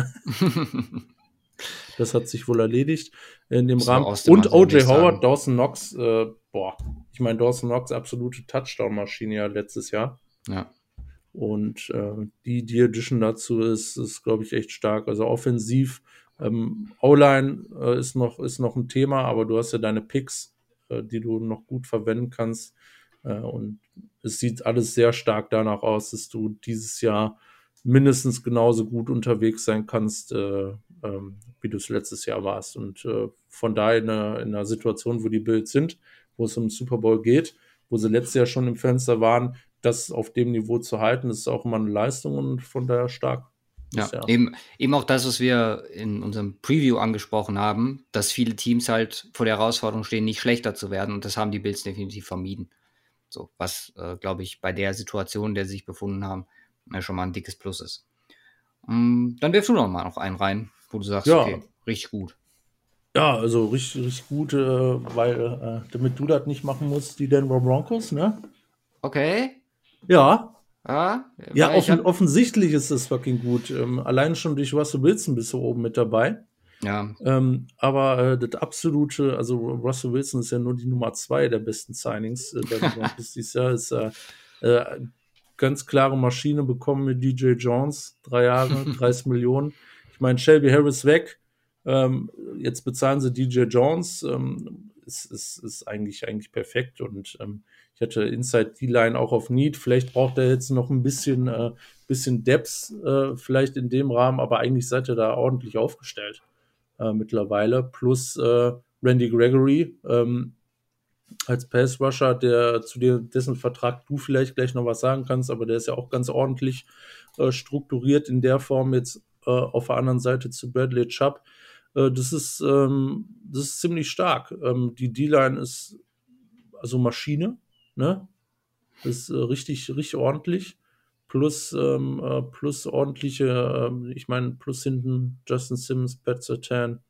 Das hat sich wohl erledigt in dem Rahmen. Und O.J. Howard, Dawson Knox, ich meine, Dawson Knox, absolute Touchdown-Maschine ja letztes Jahr. Ja. Und die Addition dazu ist glaube ich, echt stark. Also offensiv, O-Line ist noch ein Thema, aber du hast ja deine Picks, die du noch gut verwenden kannst. Und es sieht alles sehr stark danach aus, dass du dieses Jahr mindestens genauso gut unterwegs sein kannst, wie du es letztes Jahr warst. Und von daher in einer Situation, wo die Bills sind, wo es um den Super Bowl geht, wo sie letztes Jahr schon im Fenster waren, das auf dem Niveau zu halten, ist auch immer eine Leistung und von daher stark. Ja, eben auch das, was wir in unserem Preview angesprochen haben, dass viele Teams halt vor der Herausforderung stehen, nicht schlechter zu werden, und das haben die Bills definitiv vermieden. So, was, glaube ich, bei der Situation, in der sie sich befunden haben, schon mal ein dickes Plus ist. Dann wirfst du noch einen rein, wo du sagst, okay, richtig gut. Ja, also richtig gut, weil damit du das nicht machen musst, die Denver Broncos, ne? Okay. Ja. Ja, offensichtlich ist das fucking gut. Allein schon durch Russell Wilson bist du oben mit dabei. Ja. Aber das absolute, also Russell Wilson ist ja nur die Nummer 2 der besten Signings bei den Broncos dieses Jahr. Ist ganz klare Maschine bekommen mit DJ Jones, 3 Jahre, 30 Millionen. Ich meine, Shelby Harris weg. Jetzt bezahlen sie DJ Jones. Ist eigentlich perfekt und ich hatte Inside D-Line auch auf Need. Vielleicht braucht er jetzt noch ein bisschen Depth vielleicht in dem Rahmen, aber eigentlich seid ihr da ordentlich aufgestellt mittlerweile. Plus Randy Gregory als Pass-Rusher, dessen Vertrag du vielleicht gleich noch was sagen kannst, aber der ist ja auch ganz ordentlich strukturiert in der Form jetzt auf der anderen Seite zu Bradley Chubb. Das ist ziemlich stark. Die D-Line ist also Maschine, ne? Das ist richtig ordentlich. Plus ordentliche, ich meine, plus hinten Justin Simmons, Pat Surtain,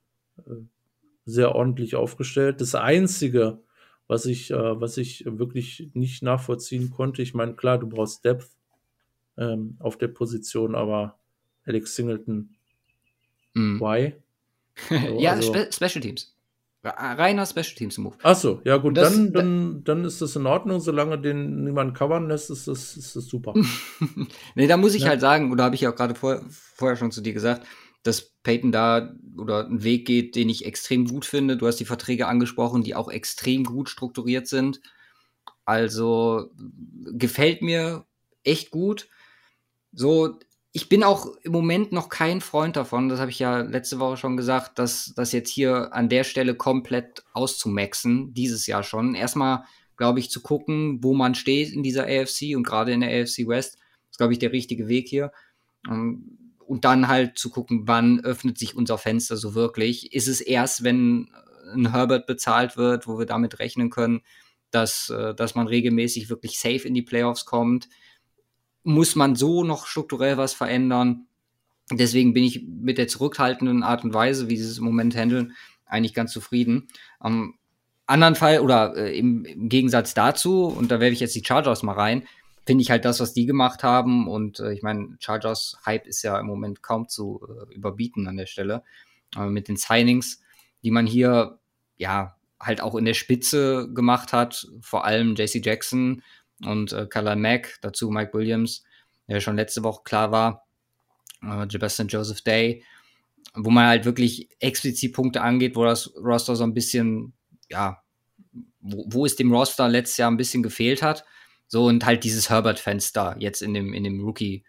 sehr ordentlich aufgestellt. Das Einzige, was ich wirklich nicht nachvollziehen konnte, ich meine, klar, du brauchst Depth auf der Position, aber Alex Singleton, why? So, ja, also, Special Teams. Reiner Special Teams Move. Achso, ja gut, dann ist das in Ordnung, solange den niemand covern lässt, ist das super. Nee, da muss ich halt sagen, oder habe ich ja auch gerade vorher schon zu dir gesagt, dass Peyton da oder einen Weg geht, den ich extrem gut finde. Du hast die Verträge angesprochen, die auch extrem gut strukturiert sind. Also gefällt mir echt gut. So, ich bin auch im Moment noch kein Freund davon, das habe ich ja letzte Woche schon gesagt, dass das jetzt hier an der Stelle komplett auszumaxen, dieses Jahr schon. Erstmal, glaube ich, zu gucken, wo man steht in dieser AFC und gerade in der AFC West, ist, glaube ich, der richtige Weg hier. Und dann halt zu gucken, wann öffnet sich unser Fenster so wirklich. Ist es erst, wenn ein Herbert bezahlt wird, wo wir damit rechnen können, dass man regelmäßig wirklich safe in die Playoffs kommt? Muss man so noch strukturell was verändern? Deswegen bin ich mit der zurückhaltenden Art und Weise, wie sie es im Moment handeln, eigentlich ganz zufrieden. Am anderen Fall oder im Gegensatz dazu, und da werfe ich jetzt die Chargers mal rein, finde ich halt das, was die gemacht haben. Und ich meine, Chargers Hype ist ja im Moment kaum zu überbieten an der Stelle. Mit den Signings, die man hier ja halt auch in der Spitze gemacht hat, vor allem JC Jackson und Khalil Mack, dazu Mike Williams, der schon letzte Woche klar war, Sebastian Joseph Day, wo man halt wirklich explizit Punkte angeht, wo das Roster so ein bisschen, ja, wo es dem Roster letztes Jahr ein bisschen gefehlt hat. So, und halt dieses Herbert-Fenster jetzt in dem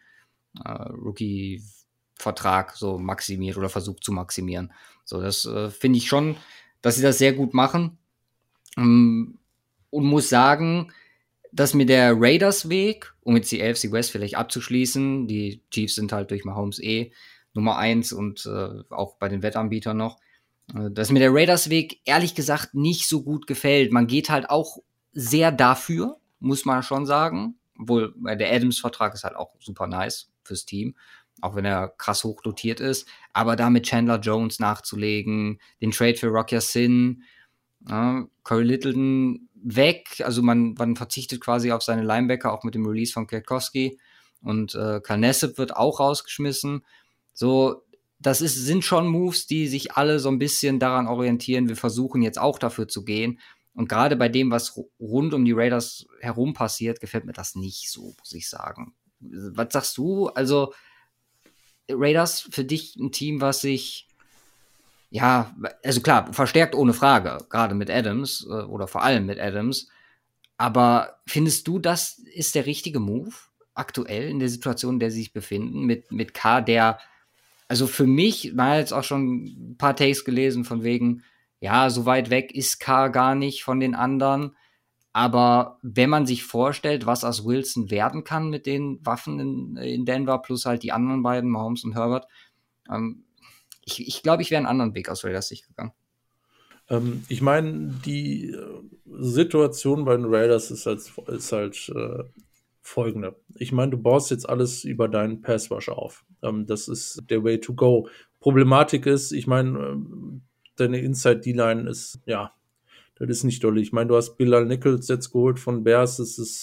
Rookie-Vertrag so maximiert oder versucht zu maximieren. So, das finde ich schon, dass sie das sehr gut machen. Und muss sagen, dass mir der Raiders-Weg, um jetzt die AFC West vielleicht abzuschließen, die Chiefs sind halt durch Mahomes Nummer 1 und auch bei den Wettanbietern noch, dass mir der Raiders-Weg ehrlich gesagt nicht so gut gefällt. Man geht halt auch sehr dafür, muss man schon sagen. Obwohl, der Adams-Vertrag ist halt auch super nice fürs Team, auch wenn er krass hoch dotiert ist. Aber da mit Chandler Jones nachzulegen, den Trade für Rock Ya-Sin, Corey Littleton weg, also man verzichtet quasi auf seine Linebacker, auch mit dem Release von Kwiatkowski, und Kyle Nassib wird auch rausgeschmissen. So, das sind schon Moves, die sich alle so ein bisschen daran orientieren, wir versuchen jetzt auch dafür zu gehen. Und gerade bei dem, was rund um die Raiders herum passiert, gefällt mir das nicht so, muss ich sagen. Was sagst du? Also, Raiders für dich ein Team, was sich, ja, also klar, verstärkt ohne Frage, gerade mit Adams oder vor allem mit Adams. Aber findest du, das ist der richtige Move aktuell in der Situation, in der sie sich befinden, mit K, der, also für mich, man hat jetzt auch schon ein paar Takes gelesen von wegen, ja, so weit weg ist K gar nicht von den anderen. Aber wenn man sich vorstellt, was aus Wilson werden kann mit den Waffen in Denver, plus halt die anderen beiden, Mahomes und Herbert, ich glaube, ich wäre einen anderen Weg aus Raiders Sicht gegangen. Ich meine, die Situation bei den Raiders ist halt folgende. Ich meine, du baust jetzt alles über deinen Pass-Rush auf. Das ist der Way to go. Problematik ist, ich meine, deine Inside-D-Line ist, ja, das ist nicht doll. Ich meine, du hast Bilal Nichols jetzt geholt von Bears. Das ist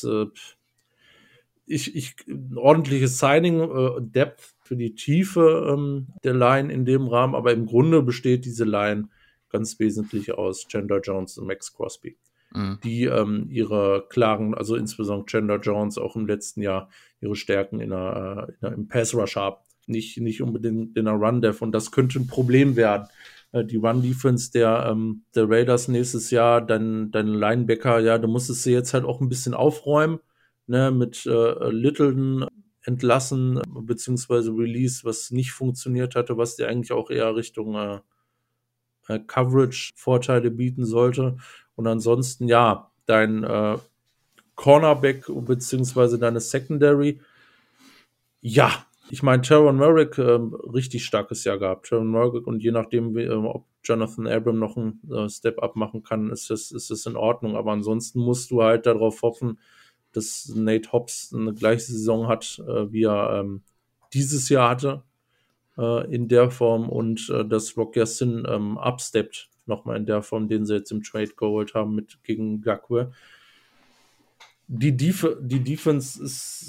ein ordentliches Signing, Depth für die Tiefe der Line in dem Rahmen. Aber im Grunde besteht diese Line ganz wesentlich aus Chandler Jones und Max Crosby, die ihre klaren, also insbesondere Chandler Jones auch im letzten Jahr ihre Stärken im Pass-Rush haben. Nicht unbedingt in der Run-Def. Und das könnte ein Problem werden. Die Run-Defense der Raiders nächstes Jahr, dein Linebacker, ja, du musstest sie jetzt halt auch ein bisschen aufräumen, ne, mit Littleton entlassen, beziehungsweise Release, was nicht funktioniert hatte, was dir eigentlich auch eher Richtung Coverage-Vorteile bieten sollte. Und ansonsten, ja, dein Cornerback beziehungsweise deine Secondary, ja, ich meine, Teron Merrick, richtig starkes Jahr gehabt. Teron Merrick, und je nachdem, ob Jonathan Abram noch einen Step-Up machen kann, ist das in Ordnung. Aber ansonsten musst du halt darauf hoffen, dass Nate Hobbs eine gleiche Saison hat, wie er dieses Jahr hatte, in der Form, und dass Rock Ya-Sin upsteppt, nochmal in der Form, den sie jetzt im Trade geholt haben gegen Gakwe. Die Defense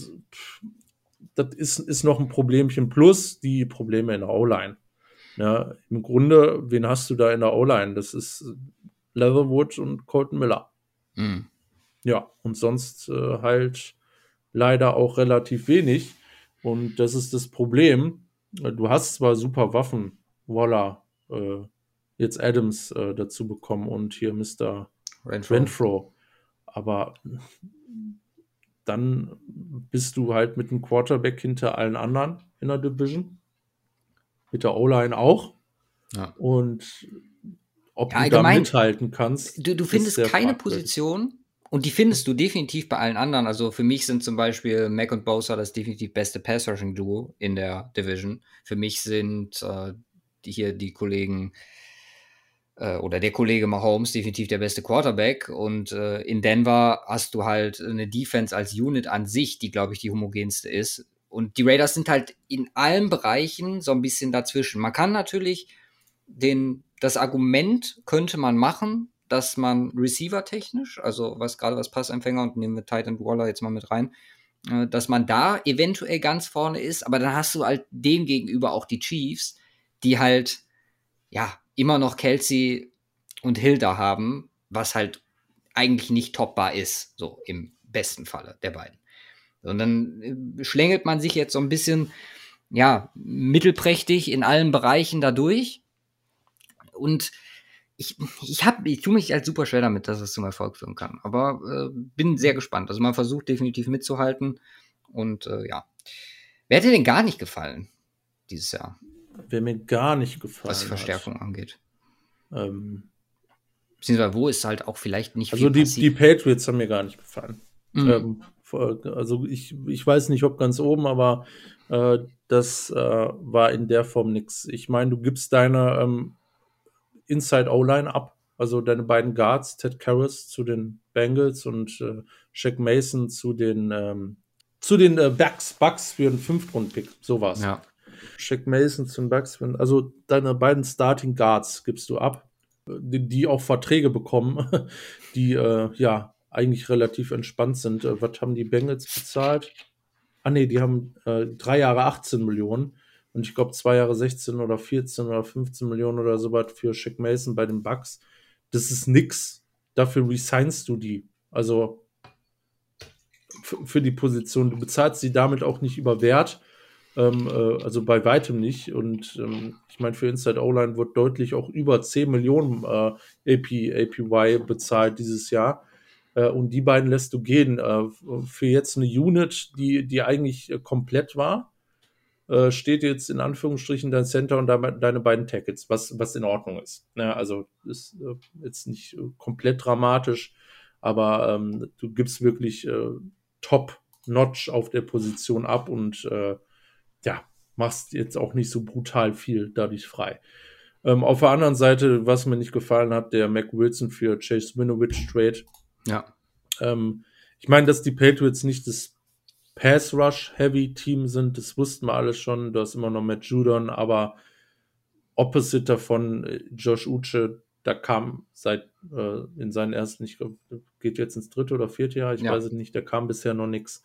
ist noch ein Problemchen, plus die Probleme in der O-Line. Ja, im Grunde, wen hast du da in der O-Line? Das ist Leatherwood und Colton Miller. Ja, und sonst halt leider auch relativ wenig. Und das ist das Problem. Du hast zwar super Waffen, Waller, jetzt Adams dazu bekommen und hier Mr. Renfro, aber dann bist du halt mit dem Quarterback hinter allen anderen in der Division. Mit der O-Line auch. Ja. Und ob du da mithalten kannst. Du findest keine Position, und die findest du definitiv bei allen anderen. Also für mich sind zum Beispiel Mack und Bosa das definitiv beste Pass-Rushing-Duo in der Division. Für mich sind die Kollegen oder der Kollege Mahomes definitiv der beste Quarterback, und in Denver hast du halt eine Defense als Unit an sich, die, glaube ich, die homogenste ist, Und die Raiders sind halt in allen Bereichen so ein bisschen dazwischen. Man kann natürlich das Argument könnte man machen, dass man Receiver-technisch, also was Passempfänger, und nehmen wir Tight Waller jetzt mal mit rein, dass man da eventuell ganz vorne ist, aber dann hast du halt dem gegenüber auch die Chiefs, die halt, ja, immer noch Kelsey und Hill da haben, was halt eigentlich nicht toppbar ist, so im besten Falle der beiden. Und dann schlängelt man sich jetzt so ein bisschen, ja, mittelprächtig in allen Bereichen dadurch. Und ich tue mich halt super schwer damit, dass es zum Erfolg führen kann. Aber bin sehr gespannt. Also man versucht definitiv mitzuhalten. Und ja. Wer hat dir denn gar nicht gefallen dieses Jahr? Wer mir gar nicht gefallen was die Verstärkung angeht. Ähm, Beziehungsweise wo ist halt auch vielleicht nicht also viel die Patriots haben mir gar nicht gefallen. Mhm. Also ich weiß nicht, ob ganz oben, aber das war in der Form nix. Ich meine, du gibst deine Inside O-Line ab, also deine beiden Guards, Ted Karras zu den Bengals und Shaq Mason zu den Bucks für einen 5-Runden-Pick. So war's. Ja. Shaq Mason zu den Bucks, also deine beiden Starting Guards gibst du ab, die auch Verträge bekommen, die ja eigentlich relativ entspannt sind. Was haben die Bengals bezahlt? Die haben 3 Jahre 18 Millionen und ich glaube 2 Jahre 16 oder 14 oder 15 Millionen oder so was für Shaq Mason bei den Bucks. Das ist nix. Dafür resignst du die. Also für die Position. Du bezahlst sie damit auch nicht über Wert. Also bei weitem nicht. Und ich meine, für Inside O-Line wird deutlich auch über 10 Millionen APY bezahlt dieses Jahr. Und die beiden lässt du gehen. Für jetzt eine Unit, die eigentlich komplett war, steht jetzt in Anführungsstrichen dein Center und deine beiden Tackles, was in Ordnung ist. Ja, also ist jetzt nicht komplett dramatisch, aber du gibst wirklich Top-Notch auf der Position ab und ja, machst jetzt auch nicht so brutal viel dadurch frei. Auf der anderen Seite, was mir nicht gefallen hat, der Mac Wilson für Chase Winovich Trade. Ja. Ich meine, dass die Patriots nicht das Pass-Rush-Heavy-Team sind, das wussten wir alles schon. Du hast immer noch Matt Judon, aber opposite davon Josh Uche, da kam in seinen ersten, ich glaube, geht jetzt ins 3. oder 4. Jahr, ich weiß es nicht, da kam bisher noch nichts.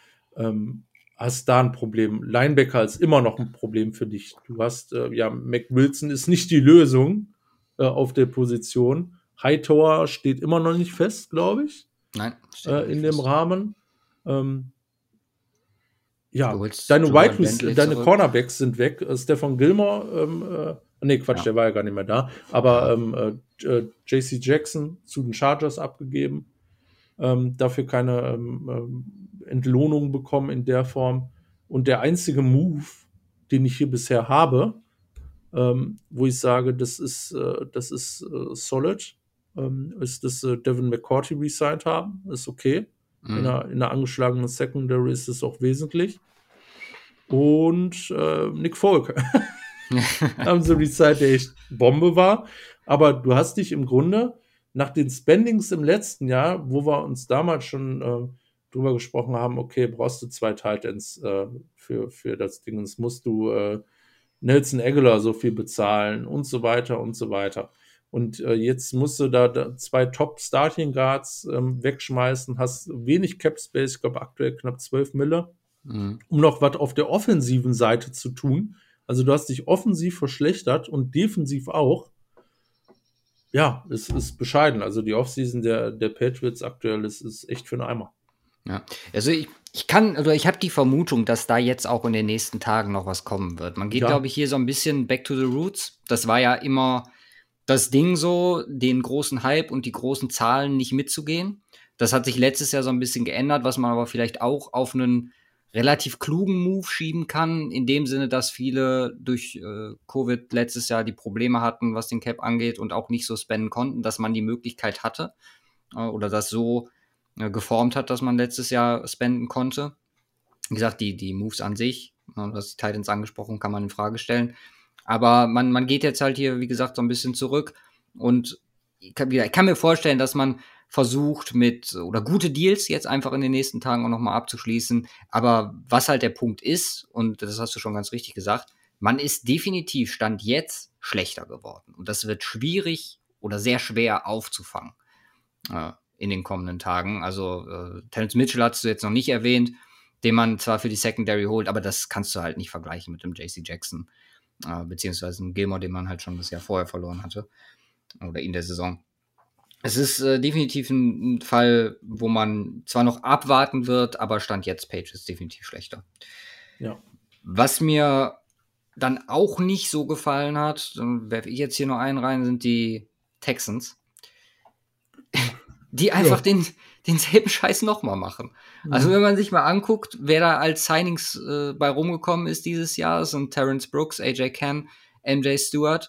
Hast da ein Problem. Linebacker ist immer noch ein Problem für dich. Du hast, Mac Wilson ist nicht die Lösung auf der Position. Hightower steht immer noch nicht fest, glaube ich. Nein, in dem Rahmen. Deine deine Cornerbacks sind weg. Stephon Gilmore, der war ja gar nicht mehr da. Aber JC Jackson zu den Chargers abgegeben. Dafür keine Entlohnung bekommen in der Form. Und der einzige Move, den ich hier bisher habe, wo ich sage, das ist solid, ist, dass Devin McCourty resigned haben. Ist okay. In einer angeschlagenen Secondary ist es auch wesentlich. Und Nick Folk haben sie resigned, der echt Bombe war. Aber du hast dich im Grunde nach den Spendings im letzten Jahr, wo wir uns damals schon drüber gesprochen haben, okay, brauchst du 2 Titans für das Ding. Jetzt musst du Nelson Aguilar so viel bezahlen und so weiter und so weiter. Und jetzt musst du da 2 Top-Starting-Guards wegschmeißen, hast wenig Cap-Space, ich glaube aktuell knapp 12 Mille, um noch was auf der offensiven Seite zu tun. Also du hast dich offensiv verschlechtert und defensiv auch. Ja, es ist bescheiden. Also die Offseason der Patriots aktuell ist echt für einen Eimer. Ja, also ich habe die Vermutung, dass da jetzt auch in den nächsten Tagen noch was kommen wird. Man geht, glaube ich, hier so ein bisschen back to the roots. Das war ja immer das Ding so, den großen Hype und die großen Zahlen nicht mitzugehen. Das hat sich letztes Jahr so ein bisschen geändert, was man aber vielleicht auch auf einen relativ klugen Move schieben kann, in dem Sinne, dass viele durch Covid letztes Jahr die Probleme hatten, was den Cap angeht und auch nicht so spenden konnten, dass man die Möglichkeit hatte oder das so geformt hat, dass man letztes Jahr spenden konnte. Wie gesagt, die Moves an sich, du hast die Titans angesprochen, kann man in Frage stellen. Aber man geht jetzt halt hier, wie gesagt, so ein bisschen zurück und ich kann mir vorstellen, dass man versucht oder gute Deals jetzt einfach in den nächsten Tagen auch nochmal abzuschließen. Aber was halt der Punkt ist, und das hast du schon ganz richtig gesagt, man ist definitiv Stand jetzt schlechter geworden. Und das wird schwierig oder sehr schwer aufzufangen in den kommenden Tagen. Also Terrence Mitchell hast du jetzt noch nicht erwähnt, den man zwar für die Secondary holt, aber das kannst du halt nicht vergleichen mit dem JC Jackson, beziehungsweise dem Gilmore, den man halt schon das Jahr vorher verloren hatte oder in der Saison. Es ist definitiv ein Fall, wo man zwar noch abwarten wird, aber Stand jetzt Patriots definitiv schlechter. Ja. Was mir dann auch nicht so gefallen hat, dann werfe ich jetzt hier noch einen rein, sind die Texans, die einfach denselben Scheiß nochmal machen. Also wenn man sich mal anguckt, wer da als Signings bei rumgekommen ist dieses Jahr, sind Terrence Brooks, AJ Cann, MJ Stewart,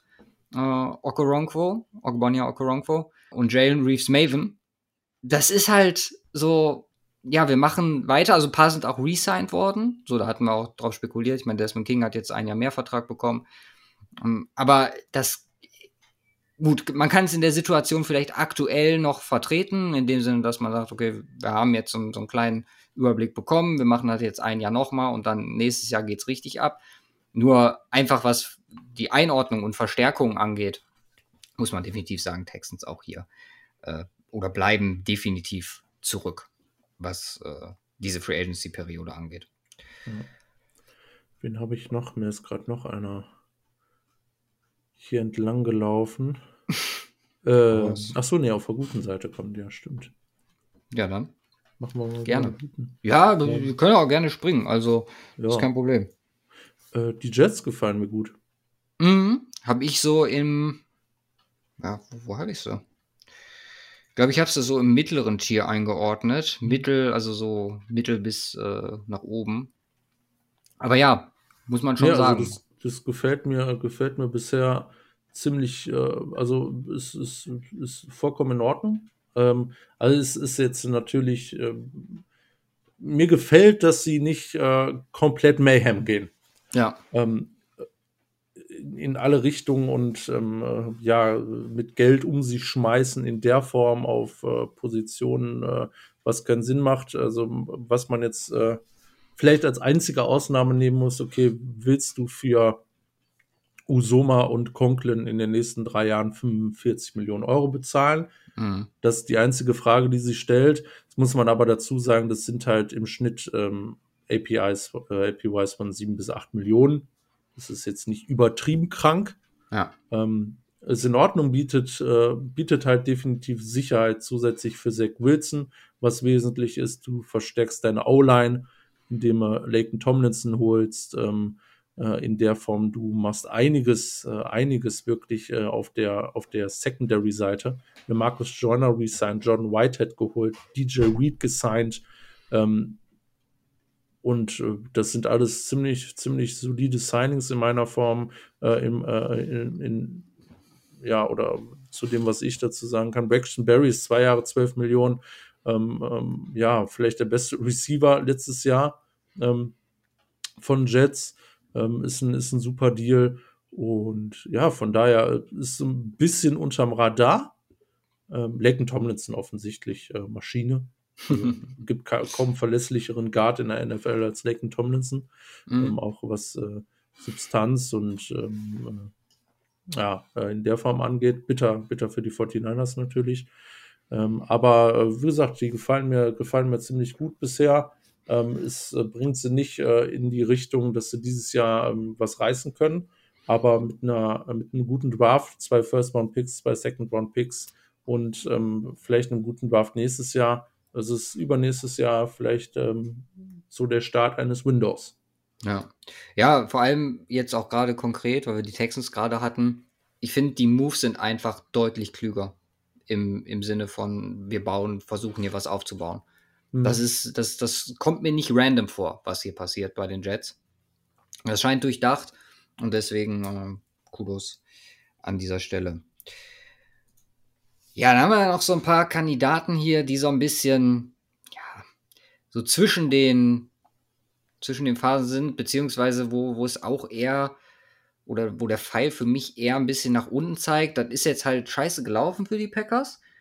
Ogbonia Okoronkwo und Jalen Reeves-Maven. Das ist halt so, ja, wir machen weiter. Also ein paar sind auch re-signed worden. So, da hatten wir auch drauf spekuliert. Ich meine, Desmond King hat jetzt ein Jahr mehr Vertrag bekommen. Aber gut, man kann es in der Situation vielleicht aktuell noch vertreten, in dem Sinne, dass man sagt, okay, wir haben jetzt so einen kleinen Überblick bekommen, wir machen das jetzt ein Jahr nochmal und dann nächstes Jahr geht's richtig ab. Nur einfach, was die Einordnung und Verstärkung angeht, muss man definitiv sagen, Texans auch hier oder bleiben definitiv zurück, was diese Free Agency Periode angeht. Ja. Wen habe ich noch? Mir ist gerade noch einer hier entlang gelaufen. Achso, nee, auf der guten Seite kommt, ja, stimmt. Ja, dann. Machen wir mal gerne. Ja, wir können auch gerne springen, also ist kein Problem. Die Jets gefallen mir gut. Habe ich so wo habe ich so? Ich glaube, ich habe es so im mittleren Tier eingeordnet. Also so mittel bis nach oben. Aber ja, muss man schon sagen. Also das gefällt mir bisher ziemlich, also es ist vollkommen in Ordnung. Also es ist jetzt natürlich, mir gefällt, dass sie nicht komplett Mayhem gehen. Ja. In alle Richtungen und mit Geld um sich schmeißen in der Form auf Positionen, was keinen Sinn macht. Also was man jetzt vielleicht als einzige Ausnahme nehmen muss, okay, willst du für Uzomah und Conklin in den nächsten 3 Jahren 45 Millionen Euro bezahlen? Das ist die einzige Frage, die sich stellt. Jetzt muss man aber dazu sagen, das sind halt im Schnitt APYs von 7 bis 8 Millionen. Das ist jetzt nicht übertrieben krank. Ja. Ist in Ordnung, bietet halt definitiv Sicherheit zusätzlich für Zach Wilson, was wesentlich ist. Du verstärkst deine O-Line, indem du Laken Tomlinson holst, in der Form, du machst einiges wirklich auf der Secondary-Seite. Marcus Joyner resigned, Jordan Whitehead geholt, DJ Reed gesigned, und das sind alles ziemlich solide Signings in meiner Form, oder zu dem, was ich dazu sagen kann. Braxton Berry ist 2 Jahre, 12 Millionen, vielleicht der beste Receiver letztes Jahr von Jets, ist ein super Deal und ja, von daher ist so ein bisschen unterm Radar. Laken Tomlinson offensichtlich Maschine. Also, gibt kaum verlässlicheren Guard in der NFL als Laken Tomlinson, auch was Substanz und in der Form angeht. Bitter für die 49ers natürlich. Aber wie gesagt, die gefallen mir ziemlich gut bisher. Es bringt sie nicht in die Richtung, dass sie dieses Jahr was reißen können, aber mit einem guten Draft, 2 First-Round-Picks, 2 Second-Round-Picks und vielleicht einem guten Draft nächstes Jahr. Das ist übernächstes Jahr vielleicht so der Start eines Windows. Ja, vor allem jetzt auch gerade konkret, weil wir die Texans gerade hatten. Ich finde, die Moves sind einfach deutlich klüger im Sinne von, wir versuchen hier was aufzubauen. Das kommt mir nicht random vor, was hier passiert bei den Jets. Das scheint durchdacht und deswegen Kudos an dieser Stelle. Ja, dann haben wir noch so ein paar Kandidaten hier, die so ein bisschen, so zwischen den Phasen sind, beziehungsweise wo es auch eher, oder wo der Pfeil für mich eher ein bisschen nach unten zeigt. Das ist jetzt halt scheiße gelaufen für die Packers.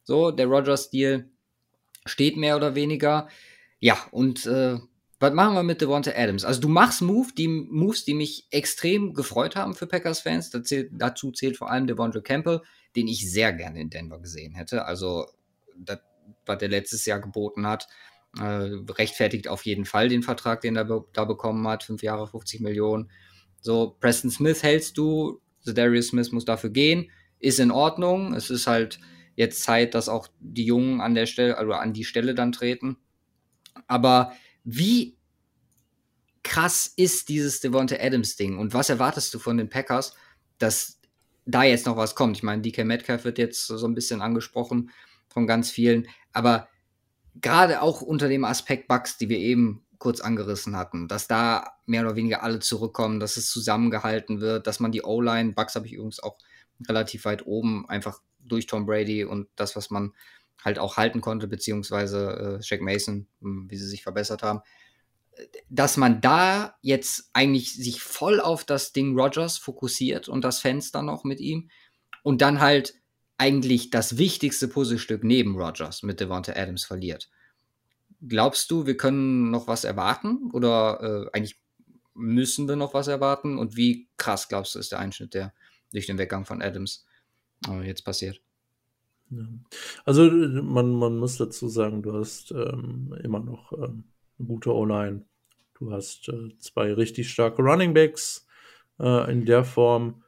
So, der Rodgers-Deal steht mehr oder weniger. Ja, und was machen wir mit Davante Adams? Also du machst Moves, die mich extrem gefreut haben für Packers-Fans. Dazu zählt vor allem Devondre Campbell, den ich sehr gerne in Denver gesehen hätte. Also das, was er letztes Jahr geboten hat, rechtfertigt auf jeden Fall den Vertrag, den er da bekommen hat. 5 Jahre, 50 Millionen. So, Preston Smith hältst du, Darius Smith muss dafür gehen, ist in Ordnung. Es ist halt jetzt Zeit, dass auch die Jungen an der Stelle, also an die Stelle dann treten. Aber wie krass ist dieses Davante Adams-Ding und was erwartest du von den Packers, dass da jetzt noch was kommt? Ich meine, DK Metcalf wird jetzt so ein bisschen angesprochen von ganz vielen, aber gerade auch unter dem Aspekt Bucks, die wir eben kurz angerissen hatten, dass da mehr oder weniger alle zurückkommen, dass es zusammengehalten wird, dass man die O-Line, Bucks habe ich übrigens auch relativ weit oben, einfach durch Tom Brady und das, was man halt auch halten konnte, beziehungsweise Shaq Mason, wie sie sich verbessert haben, dass man da jetzt eigentlich sich voll auf das Ding Rodgers fokussiert und das Fenster noch mit ihm und dann halt eigentlich das wichtigste Puzzlestück neben Rodgers mit Davante Adams verliert. Glaubst du, wir können noch was erwarten oder eigentlich müssen wir noch was erwarten? Und wie krass, glaubst du, ist der Einschnitt, der durch den Weggang von Adams jetzt passiert? Ja. Also man muss dazu sagen, du hast immer noch eine gute O-Line. Du hast 2 richtig starke Running Backs in der Form.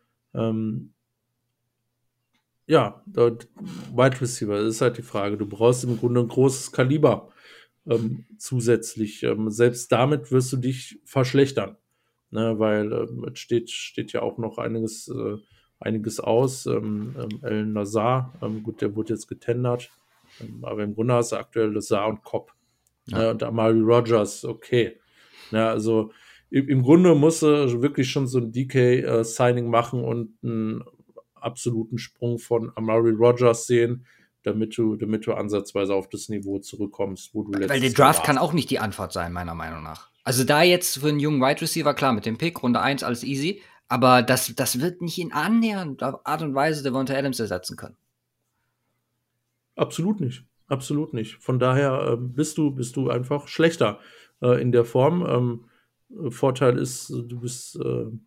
Ja, Wide Receiver, das ist halt die Frage. Du brauchst im Grunde ein großes Kaliber zusätzlich. Selbst damit wirst du dich verschlechtern, ne, weil es steht ja auch noch einiges aus. El Nazar, gut, der wurde jetzt getendert, aber im Grunde hast du aktuell Lazar und Cobb. Ja. Und Amari Rodgers, okay. Ja, also im Grunde musst du wirklich schon so ein DK-Signing machen und einen absoluten Sprung von Amari Rodgers sehen, damit du ansatzweise auf das Niveau zurückkommst, wo du letztes Jahr Weil der Draft kann auch nicht die Antwort sein, meiner Meinung nach. Also da jetzt für einen jungen Wide Receiver, klar, mit dem Pick, Runde 1, alles easy, aber das wird nicht in annähernder Art und Weise Davante Adams ersetzen können. Absolut nicht. Absolut nicht. Von daher bist du einfach schlechter in der Form. Vorteil ist, du bist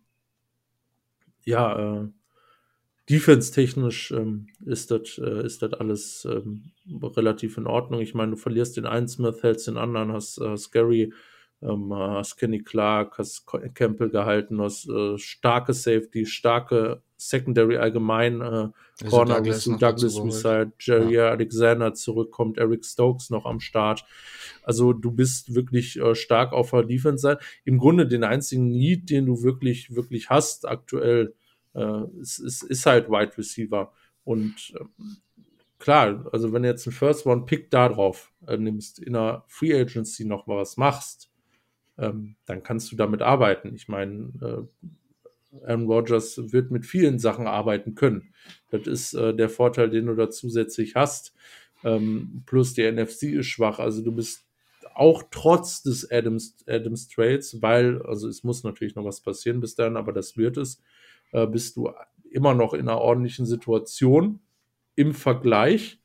defense-technisch ist das alles relativ in Ordnung. Ich meine, du verlierst den einen Smith, hältst den anderen, hast Gary, hast Kenny Clark, hast Campbell gehalten, hast starke Safety, starke Secondary allgemein, Corner, Douglas Reside, Jerry Alexander zurückkommt, Eric Stokes noch am Start. Also du bist wirklich stark auf der Defense-Seite. Im Grunde den einzigen Need, den du wirklich, wirklich hast aktuell, ist halt Wide Receiver. Und klar, also wenn du jetzt einen First-Round-Pick da drauf nimmst, in einer Free Agency noch mal was machst, dann kannst du damit arbeiten. Ich meine, Aaron Rodgers wird mit vielen Sachen arbeiten können. Das ist der Vorteil, den du da zusätzlich hast. Plus die NFC ist schwach. Also du bist auch trotz des Adams Trades, weil, also es muss natürlich noch was passieren bis dann, aber das wird es, bist du immer noch in einer ordentlichen Situation im Vergleich.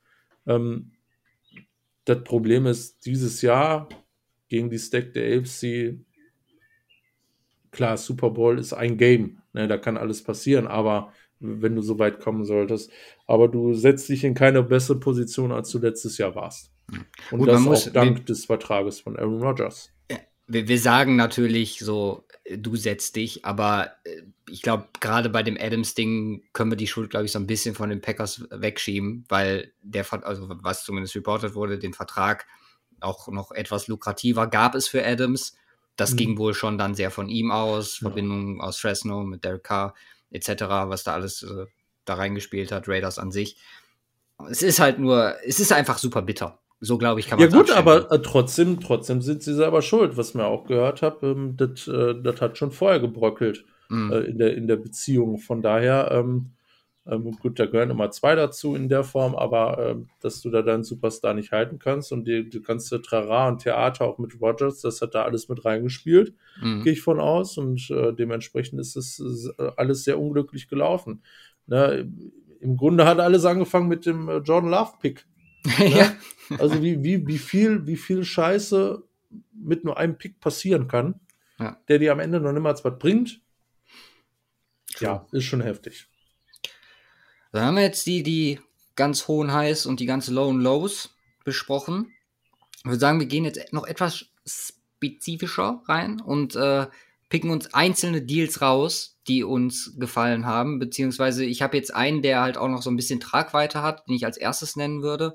Das Problem ist, dieses Jahr gegen die stackte AFC, klar, Super Bowl ist ein Game, ne, da kann alles passieren, aber wenn du so weit kommen solltest, aber du setzt dich in keine bessere Position, als du letztes Jahr warst. Und gut, das auch dank des Vertrages von Aaron Rodgers. Wir sagen natürlich so, du setzt dich, aber ich glaube, gerade bei dem Adams-Ding können wir die Schuld, glaube ich, so ein bisschen von den Packers wegschieben, weil also was zumindest reportet wurde, den Vertrag auch noch etwas lukrativer gab es für Adams. Das ging wohl schon dann sehr von ihm aus, Verbindungen aus Fresno mit Derek Carr etc., was da alles da reingespielt hat, Raiders an sich. Es ist einfach super bitter. So, glaube ich, kann man es gut, aber trotzdem sind sie selber schuld, was man auch gehört habe. Das hat schon vorher gebröckelt in der Beziehung. Von daher, gut, da gehören immer 2 dazu in der Form, aber dass du da deinen Superstar nicht halten kannst und die ganze Trara und Theater auch mit Rodgers, das hat da alles mit reingespielt, gehe ich von aus. Und dementsprechend ist es alles sehr unglücklich gelaufen. Ne? Im Grunde hat alles angefangen mit dem Jordan Love-Pick. Ja. Also wie viel Scheiße mit nur einem Pick passieren kann, Ja. der dir am Ende noch niemals was bringt. True. Ja, ist schon heftig. Dann haben wir jetzt die ganz hohen Highs und die ganz lowen Lows besprochen. Ich würde sagen, wir gehen jetzt noch etwas spezifischer rein und picken uns einzelne Deals raus, die uns gefallen haben. Beziehungsweise ich habe jetzt einen, der halt auch noch so ein bisschen Tragweite hat, den ich als erstes nennen würde.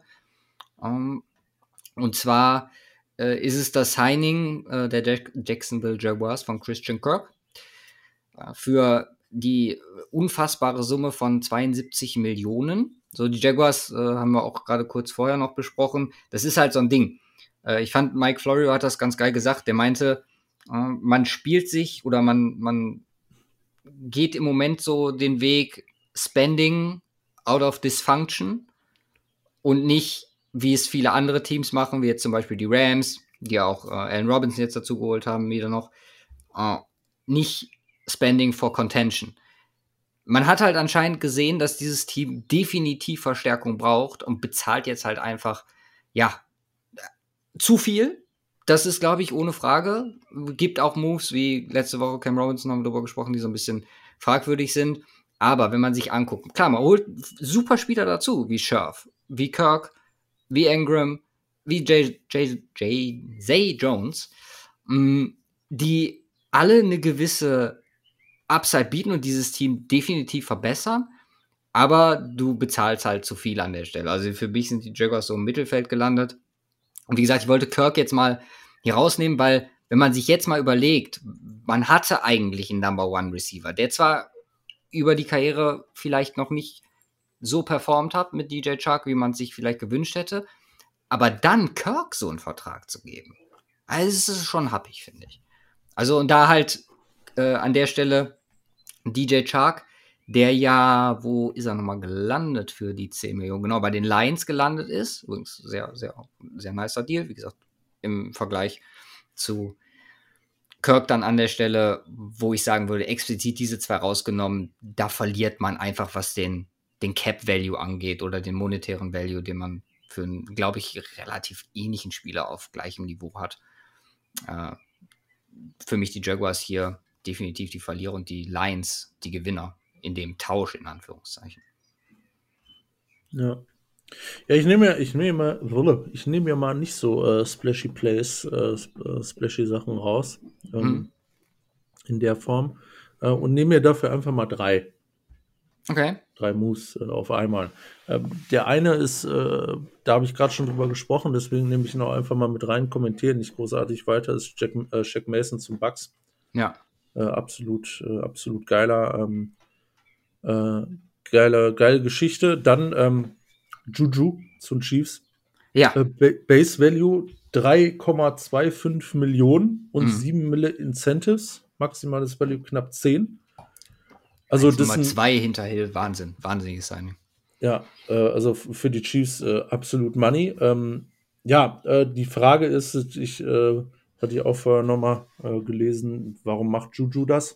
Und zwar ist es das Signing der Jacksonville Jaguars von Christian Kirk für die unfassbare Summe von 72 Millionen. So, die Jaguars haben wir auch gerade kurz vorher noch besprochen. Das ist halt so ein Ding. Ich fand, Mike Florio hat das ganz geil gesagt. Der meinte, man spielt sich oder man geht im Moment so den Weg Spending out of Dysfunction und nicht, wie es viele andere Teams machen, wie jetzt zum Beispiel die Rams, die auch Allen Robinson jetzt dazu geholt haben, wieder noch, nicht Spending for Contention. Man hat halt anscheinend gesehen, dass dieses Team definitiv Verstärkung braucht und bezahlt jetzt halt einfach, ja, zu viel. Das ist, glaube ich, ohne Frage. Gibt auch Moves, wie letzte Woche Cam Robinson haben wir darüber gesprochen, die so ein bisschen fragwürdig sind. Aber wenn man sich anguckt, klar, man holt super Spieler dazu, wie Scherf, wie Kirk, wie Ingram, wie Zay Jones, die alle eine gewisse Upside bieten und dieses Team definitiv verbessern, aber du bezahlst halt zu viel an der Stelle. Also für mich sind die Jaguars so im Mittelfeld gelandet. Und wie gesagt, ich wollte Kirk jetzt mal hier rausnehmen, weil wenn man sich jetzt mal überlegt, man hatte eigentlich einen Number One Receiver, der zwar über die Karriere vielleicht noch nicht so performt hat mit DJ Chark, wie man es sich vielleicht gewünscht hätte, aber dann Kirk so einen Vertrag zu geben, also es ist schon happig, finde ich. Also und da halt an der Stelle DJ Chark, der ja, wo ist er nochmal gelandet für die 10 Millionen? Genau, bei den Lions gelandet ist. Übrigens sehr, sehr, sehr nicer Deal, wie gesagt, im Vergleich zu Kirk dann an der Stelle, wo ich sagen würde, explizit diese zwei rausgenommen, da verliert man einfach, was den Cap-Value angeht oder den monetären Value, den man für einen, glaube ich, relativ ähnlichen Spieler auf gleichem Niveau hat. Für mich die Jaguars hier definitiv die Verlierer und die Lions die Gewinner in dem Tausch, in Anführungszeichen. Ja. Ja, ich nehme ja mal nicht so splashy Plays, splashy Sachen raus in der Form und nehme mir dafür einfach mal 3. Okay. 3 Moves auf einmal. Der eine ist, da habe ich gerade schon drüber gesprochen, deswegen nehme ich ihn auch einfach mal mit rein, kommentieren nicht großartig weiter, ist Shaq Mason zum Bucks. Ja. Absolut geiler, geile Geschichte. Dann Juju zu den Chiefs. Ja. Base Value 3,25 Millionen und 7 Mille Incentives. Maximales Value knapp 10. Also das Nummer 2 hinter Hill, wahnsinniges Signing. Ja, also für die Chiefs absolut Money. Die Frage ist, hatte ich auch vorher nochmal gelesen, warum macht Juju das?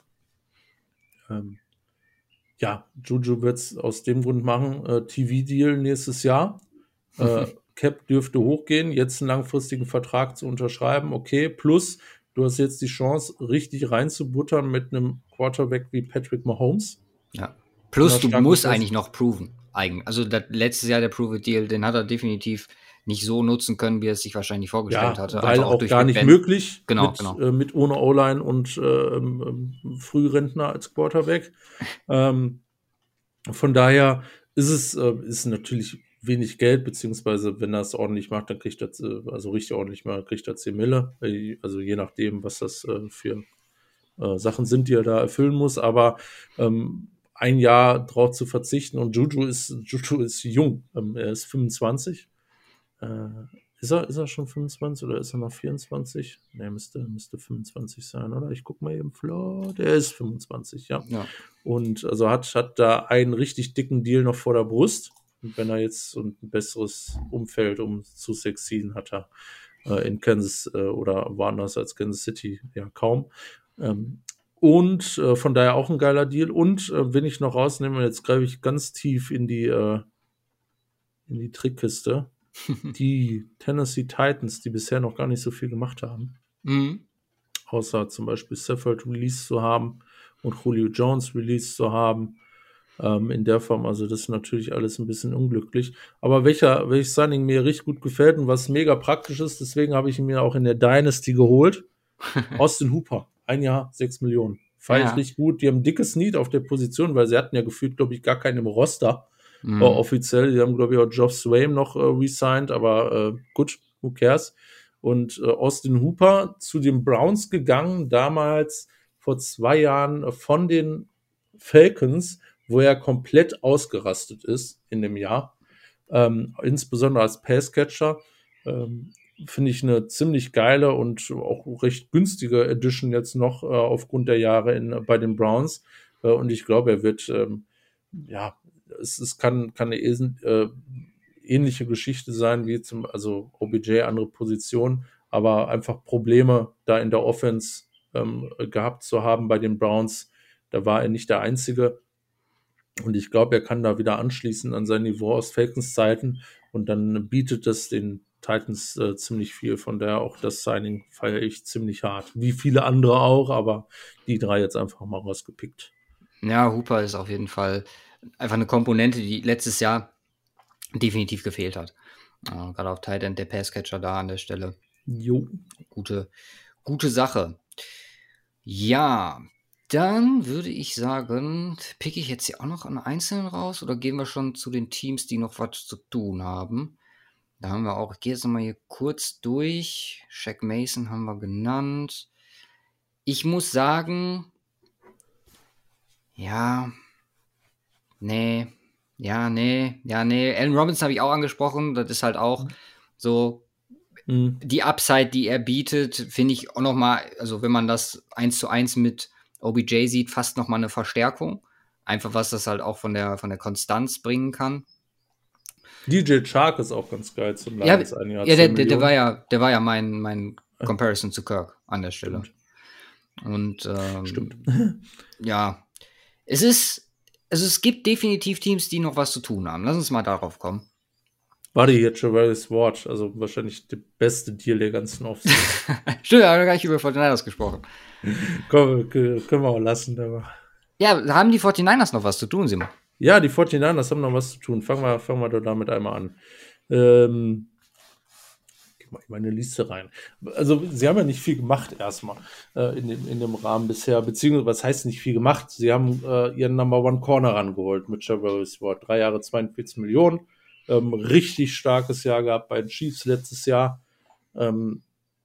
Juju wird es aus dem Grund machen, TV-Deal nächstes Jahr. Cap dürfte hochgehen, jetzt einen langfristigen Vertrag zu unterschreiben, okay, plus du hast jetzt die Chance, richtig reinzubuttern mit einem Quarterback wie Patrick Mahomes. Ja. Plus du musst eigentlich noch proven. Also letztes Jahr der Prove-It-Deal, den hat er definitiv nicht so nutzen können, wie er es sich wahrscheinlich vorgestellt hatte. Weil also auch gar nicht möglich genau. Mit ohne O-Line und Frührentner als Quarterback. Von daher ist natürlich wenig Geld, beziehungsweise wenn er es ordentlich macht, dann kriegt er, also richtig ordentlich mal, kriegt er 10 Mille. Also je nachdem, was das für Sachen sind, die er da erfüllen muss. Aber ein Jahr drauf zu verzichten und Juju ist jung. Er ist 25. Ist er schon 25 oder ist er noch 24? Ne, müsste 25 sein, oder? Ich gucke mal eben flott. Er ist 25, ja. Und also hat da einen richtig dicken Deal noch vor der Brust. Und wenn er jetzt ein besseres Umfeld, um zu succeeden, hat er in Kansas oder woanders als Kansas City ja kaum. Und von daher auch ein geiler Deal. Und wenn ich noch rausnehme, jetzt greife ich ganz tief in die Trickkiste. die Tennessee Titans, die bisher noch gar nicht so viel gemacht haben, außer zum Beispiel Stafford released zu haben und Julio Jones released zu haben, in der Form, also das ist natürlich alles ein bisschen unglücklich. Aber welches Signing mir richtig gut gefällt und was mega praktisch ist, deswegen habe ich ihn mir auch in der Dynasty geholt, Austin Hooper, 1 Jahr, 6 Millionen. Fand ich richtig gut. Die haben ein dickes Need auf der Position, weil sie hatten ja gefühlt, glaube ich, gar keinen im Roster. Offiziell, die haben, glaube ich, auch Geoff Swaim noch resigned, aber gut, who cares? Und Austin Hooper zu den Browns gegangen, damals vor 2 Jahren von den Falcons, wo er komplett ausgerastet ist in dem Jahr. Insbesondere als Passcatcher. Finde ich eine ziemlich geile und auch recht günstige Edition jetzt noch aufgrund der Jahre bei den Browns. Und ich glaube, er wird, es kann eine ähnliche Geschichte sein wie also OBJ, andere Position, aber einfach Probleme da in der Offense gehabt zu haben bei den Browns. Da war er nicht der Einzige. Und ich glaube, er kann da wieder anschließen an sein Niveau aus Falcons Zeiten. Und dann bietet es den Titans ziemlich viel. Von daher auch das Signing feiere ich ziemlich hart. Wie viele andere auch, aber die 3 jetzt einfach mal rausgepickt. Ja, Hooper ist auf jeden Fall einfach eine Komponente, die letztes Jahr definitiv gefehlt hat. Gerade auf Tight End, der Passcatcher da an der Stelle. Jo. Gute Sache. Ja, dann würde ich sagen, picke ich jetzt hier auch noch einen Einzelnen raus oder gehen wir schon zu den Teams, die noch was zu tun haben? Da haben wir auch, ich gehe jetzt nochmal hier kurz durch. Shaq Mason haben wir genannt. Ich muss sagen, nee. Allen Robinson habe ich auch angesprochen. Das ist halt auch so die Upside, die er bietet, finde ich auch nochmal, also wenn man das 1:1 mit OBJ sieht, fast nochmal eine Verstärkung. Einfach, was das halt auch von der Konstanz bringen kann. DJ Chark ist auch ganz geil zum Lions ein Jahr. Ja, der war ja mein Comparison zu Kirk an der Stelle. Stimmt. Und Stimmt. Ja, es gibt definitiv Teams, die noch was zu tun haben. Lass uns mal darauf kommen. War die jetzt Javarius Ward, also wahrscheinlich der beste Deal der ganzen Offseason. Stimmt, aber gar nicht über 49ers gesprochen. Komm, können wir auch lassen. Aber. Ja, haben die 49ers noch was zu tun, Simon? Ja, die 49ers haben noch was zu tun. Fangen wir doch damit einmal an. Geh mal in meine Liste rein. Also, sie haben ja nicht viel gemacht erstmal in dem Rahmen bisher. Beziehungsweise, was heißt nicht viel gemacht? Sie haben ihren Number One Corner rangeholt mit Javarius Ward. 3 Jahre, 42 Millionen. Richtig starkes Jahr gehabt bei den Chiefs letztes Jahr. Von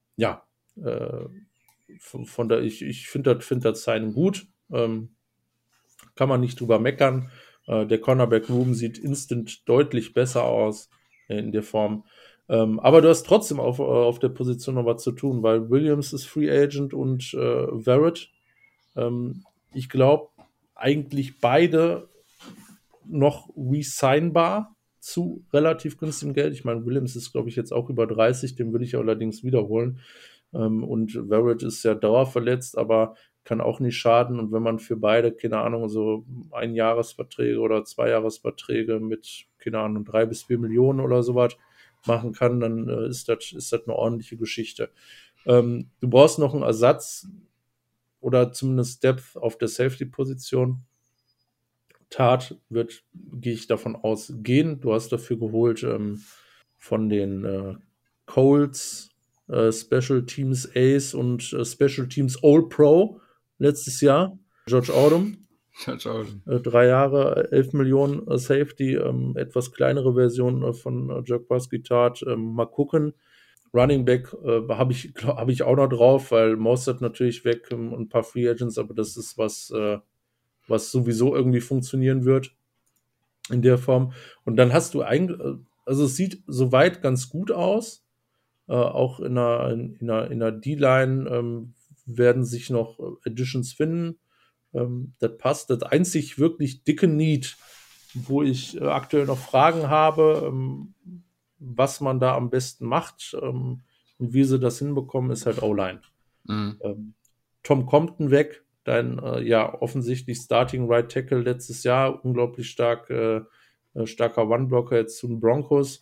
der ich finde das Signing gut. Kann man nicht drüber meckern. Der Cornerback-Room sieht instant deutlich besser aus in der Form. Aber du hast trotzdem auf der Position noch was zu tun, weil Williams ist Free Agent und Verrett. Ich glaube, eigentlich beide noch resignbar zu relativ günstigem Geld. Ich meine, Williams ist, glaube ich, jetzt auch über 30, den würde ich allerdings wiederholen. Und Verrett ist ja dauerverletzt, aber kann auch nicht schaden. Und wenn man für beide, keine Ahnung, so 1-Jahres-Verträge oder 2-Jahres-Verträge mit, keine Ahnung, 3 bis 4 Millionen oder sowas machen kann, dann ist das eine ordentliche Geschichte. Du brauchst noch einen Ersatz oder zumindest Depth auf der Safety-Position. Tat gehe ich davon aus, gehen. Du hast dafür geholt von den Colts Special Teams Ace und Special Teams All-Pro letztes Jahr. George Odom. 3 Jahre, 11 Millionen Safety, etwas kleinere Version von Jack Tat. Mal gucken. Running Back habe ich auch noch drauf, weil Mostert natürlich weg und ein paar Free Agents, aber das ist was sowieso irgendwie funktionieren wird in der Form. Und dann hast du also es sieht soweit ganz gut aus. Auch in der D-Line werden sich noch Additions finden. Das passt. Das einzig wirklich dicke Need, wo ich aktuell noch Fragen habe, was man da am besten macht und wie sie das hinbekommen, ist halt O-Line. Tom Compton weg, dein offensichtlich Starting Right Tackle letztes Jahr, unglaublich starker One-Blocker jetzt zu den Broncos.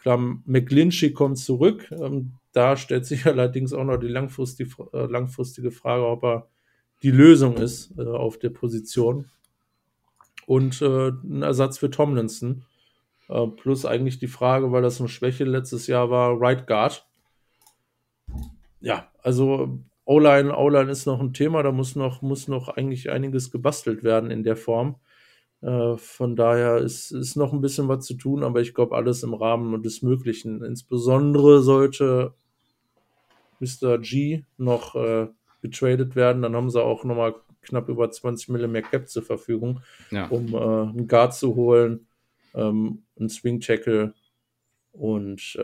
Klar, McGlinchey kommt zurück. Da stellt sich allerdings auch noch die langfristige Frage, ob er die Lösung ist auf der Position. Und ein Ersatz für Tomlinson. Plus eigentlich die Frage, weil das eine Schwäche letztes Jahr war, Right Guard. Ja, also O-Line ist noch ein Thema, da muss noch eigentlich einiges gebastelt werden in der Form. Von daher ist noch ein bisschen was zu tun, aber ich glaube, alles im Rahmen des Möglichen. Insbesondere sollte Mr. G noch getradet werden, dann haben sie auch nochmal knapp über 20 Mille mehr Cap zur Verfügung, um einen Guard zu holen, einen Swing Tackle und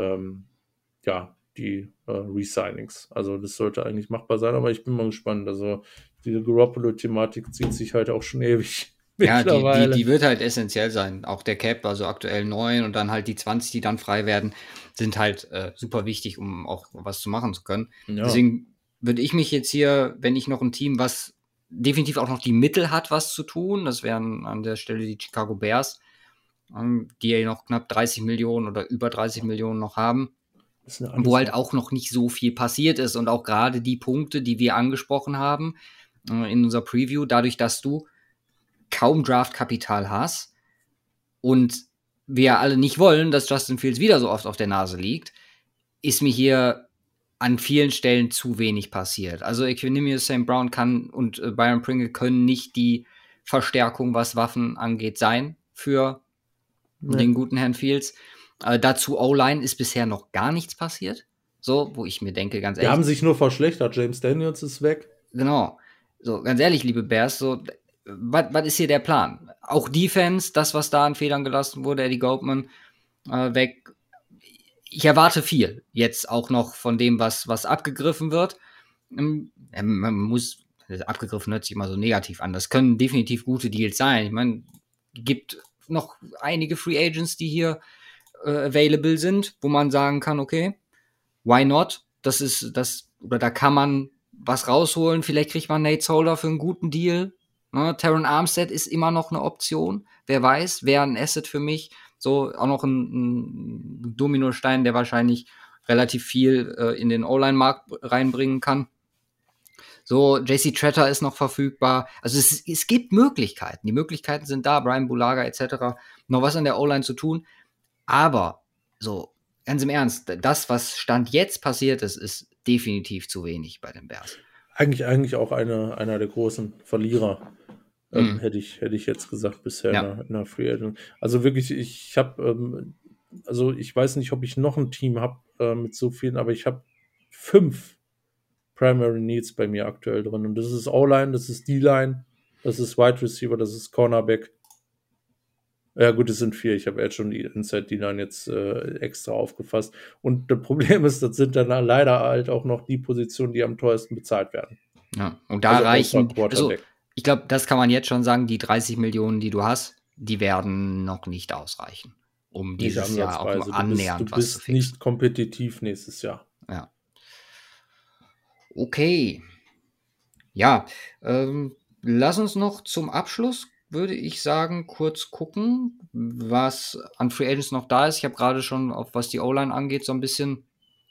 die Resignings. Also das sollte eigentlich machbar sein, aber ich bin mal gespannt. Also diese Garoppolo-Thematik zieht sich halt auch schon ewig. Ja, die wird halt essentiell sein. Auch der Cap, also aktuell 9 und dann halt die 20, die dann frei werden, sind halt super wichtig, um auch was zu machen zu können. Ja. Deswegen würde ich mich jetzt hier, wenn ich noch ein Team, was definitiv auch noch die Mittel hat, was zu tun, das wären an der Stelle die Chicago Bears, die ja noch knapp 30 Millionen oder über 30 Millionen noch haben, wo halt auch noch nicht so viel passiert ist und auch gerade die Punkte, die wir angesprochen haben in unserer Preview, dadurch, dass du kaum Draftkapital hast und wir alle nicht wollen, dass Justin Fields wieder so oft auf der Nase liegt, ist mir hier an vielen Stellen zu wenig passiert. Also Equanimeous St. Brown und Byron Pringle können nicht die Verstärkung, was Waffen angeht, sein für den guten Herrn Fields. Dazu O-Line ist bisher noch gar nichts passiert. So, wo ich mir denke, ganz ehrlich. Die haben sich nur verschlechtert. James Daniels ist weg. Genau. So, ganz ehrlich, liebe Bears, so, was ist hier der Plan? Auch Defense, das, was da an Federn gelassen wurde, Eddie Goldman weg. Ich erwarte viel jetzt auch noch von dem, was abgegriffen wird. Man muss, abgegriffen hört sich immer so negativ an. Das können definitiv gute Deals sein. Ich meine, gibt noch einige Free Agents, die hier available sind, wo man sagen kann, okay, why not? Das ist das, oder da kann man was rausholen. Vielleicht kriegt man Nate Solder für einen guten Deal. Ne? Terron Armstead ist immer noch eine Option. Wer weiß, wäre ein Asset für mich. So auch noch ein Dominostein, der wahrscheinlich relativ viel in den O-Line-Markt reinbringen kann. So, JC Tretter ist noch verfügbar. Also es gibt Möglichkeiten. Die Möglichkeiten sind da. Brian Bulaga etc. Noch was an der O-Line zu tun. Aber so, ganz im Ernst, das, was Stand jetzt passiert ist, ist definitiv zu wenig bei den Bears. Eigentlich auch einer der großen Verlierer, hätte ich jetzt gesagt, bisher in der Free Agent. Also wirklich, ich habe, also ich weiß nicht, ob ich noch ein Team habe mit so vielen, aber ich habe 5 Primary Needs bei mir aktuell drin. Und das ist O-Line, das ist D-Line, das ist Wide Receiver, das ist Cornerback. Ja gut, es sind 4. Ich habe jetzt schon die Inside D-Line jetzt extra aufgefasst. Und das Problem ist, das sind dann leider halt auch noch die Positionen, die am teuersten bezahlt werden. Ja, und da reichen, also ich glaube, das kann man jetzt schon sagen, die 30 Millionen, die du hast, die werden noch nicht ausreichen, um dieses Jahr auch nur annähernd was zu fixen. Du bist nicht kompetitiv nächstes Jahr. Ja. Okay. Ja, lass uns noch zum Abschluss, würde ich sagen, kurz gucken, was an Free Agents noch da ist. Ich habe gerade schon, auf was die O-Line angeht, so ein bisschen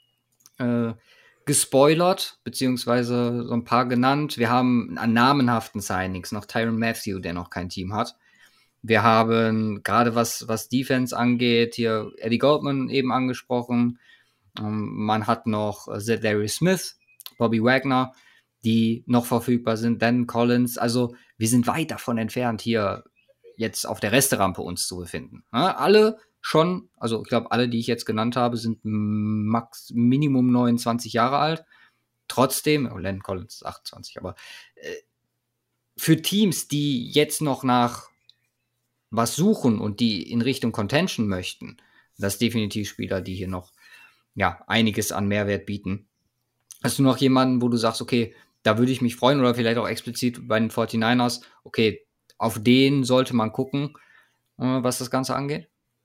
gespoilert, beziehungsweise so ein paar genannt. Wir haben an namenhaften Signings noch Tyrann Mathieu, der noch kein Team hat. Wir haben gerade was Defense angeht, hier Eddie Goldman eben angesprochen. Man hat noch Zedarius Smith, Bobby Wagner, die noch verfügbar sind, Dan Collins. Also wir sind weit davon entfernt, hier jetzt auf der Resterampe uns zu befinden. Ja, alle schon, also ich glaube, alle, die ich jetzt genannt habe, sind Minimum 29 Jahre alt. Trotzdem, Len Collins ist 28, aber für Teams, die jetzt noch nach was suchen und die in Richtung Contention möchten, das sind definitiv Spieler, die hier noch einiges an Mehrwert bieten. Hast du noch jemanden, wo du sagst, okay, da würde ich mich freuen, oder vielleicht auch explizit bei den 49ers, okay, auf den sollte man gucken, was das Ganze angeht?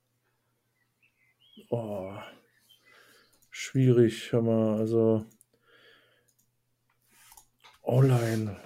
Oh, schwierig, also O-Line.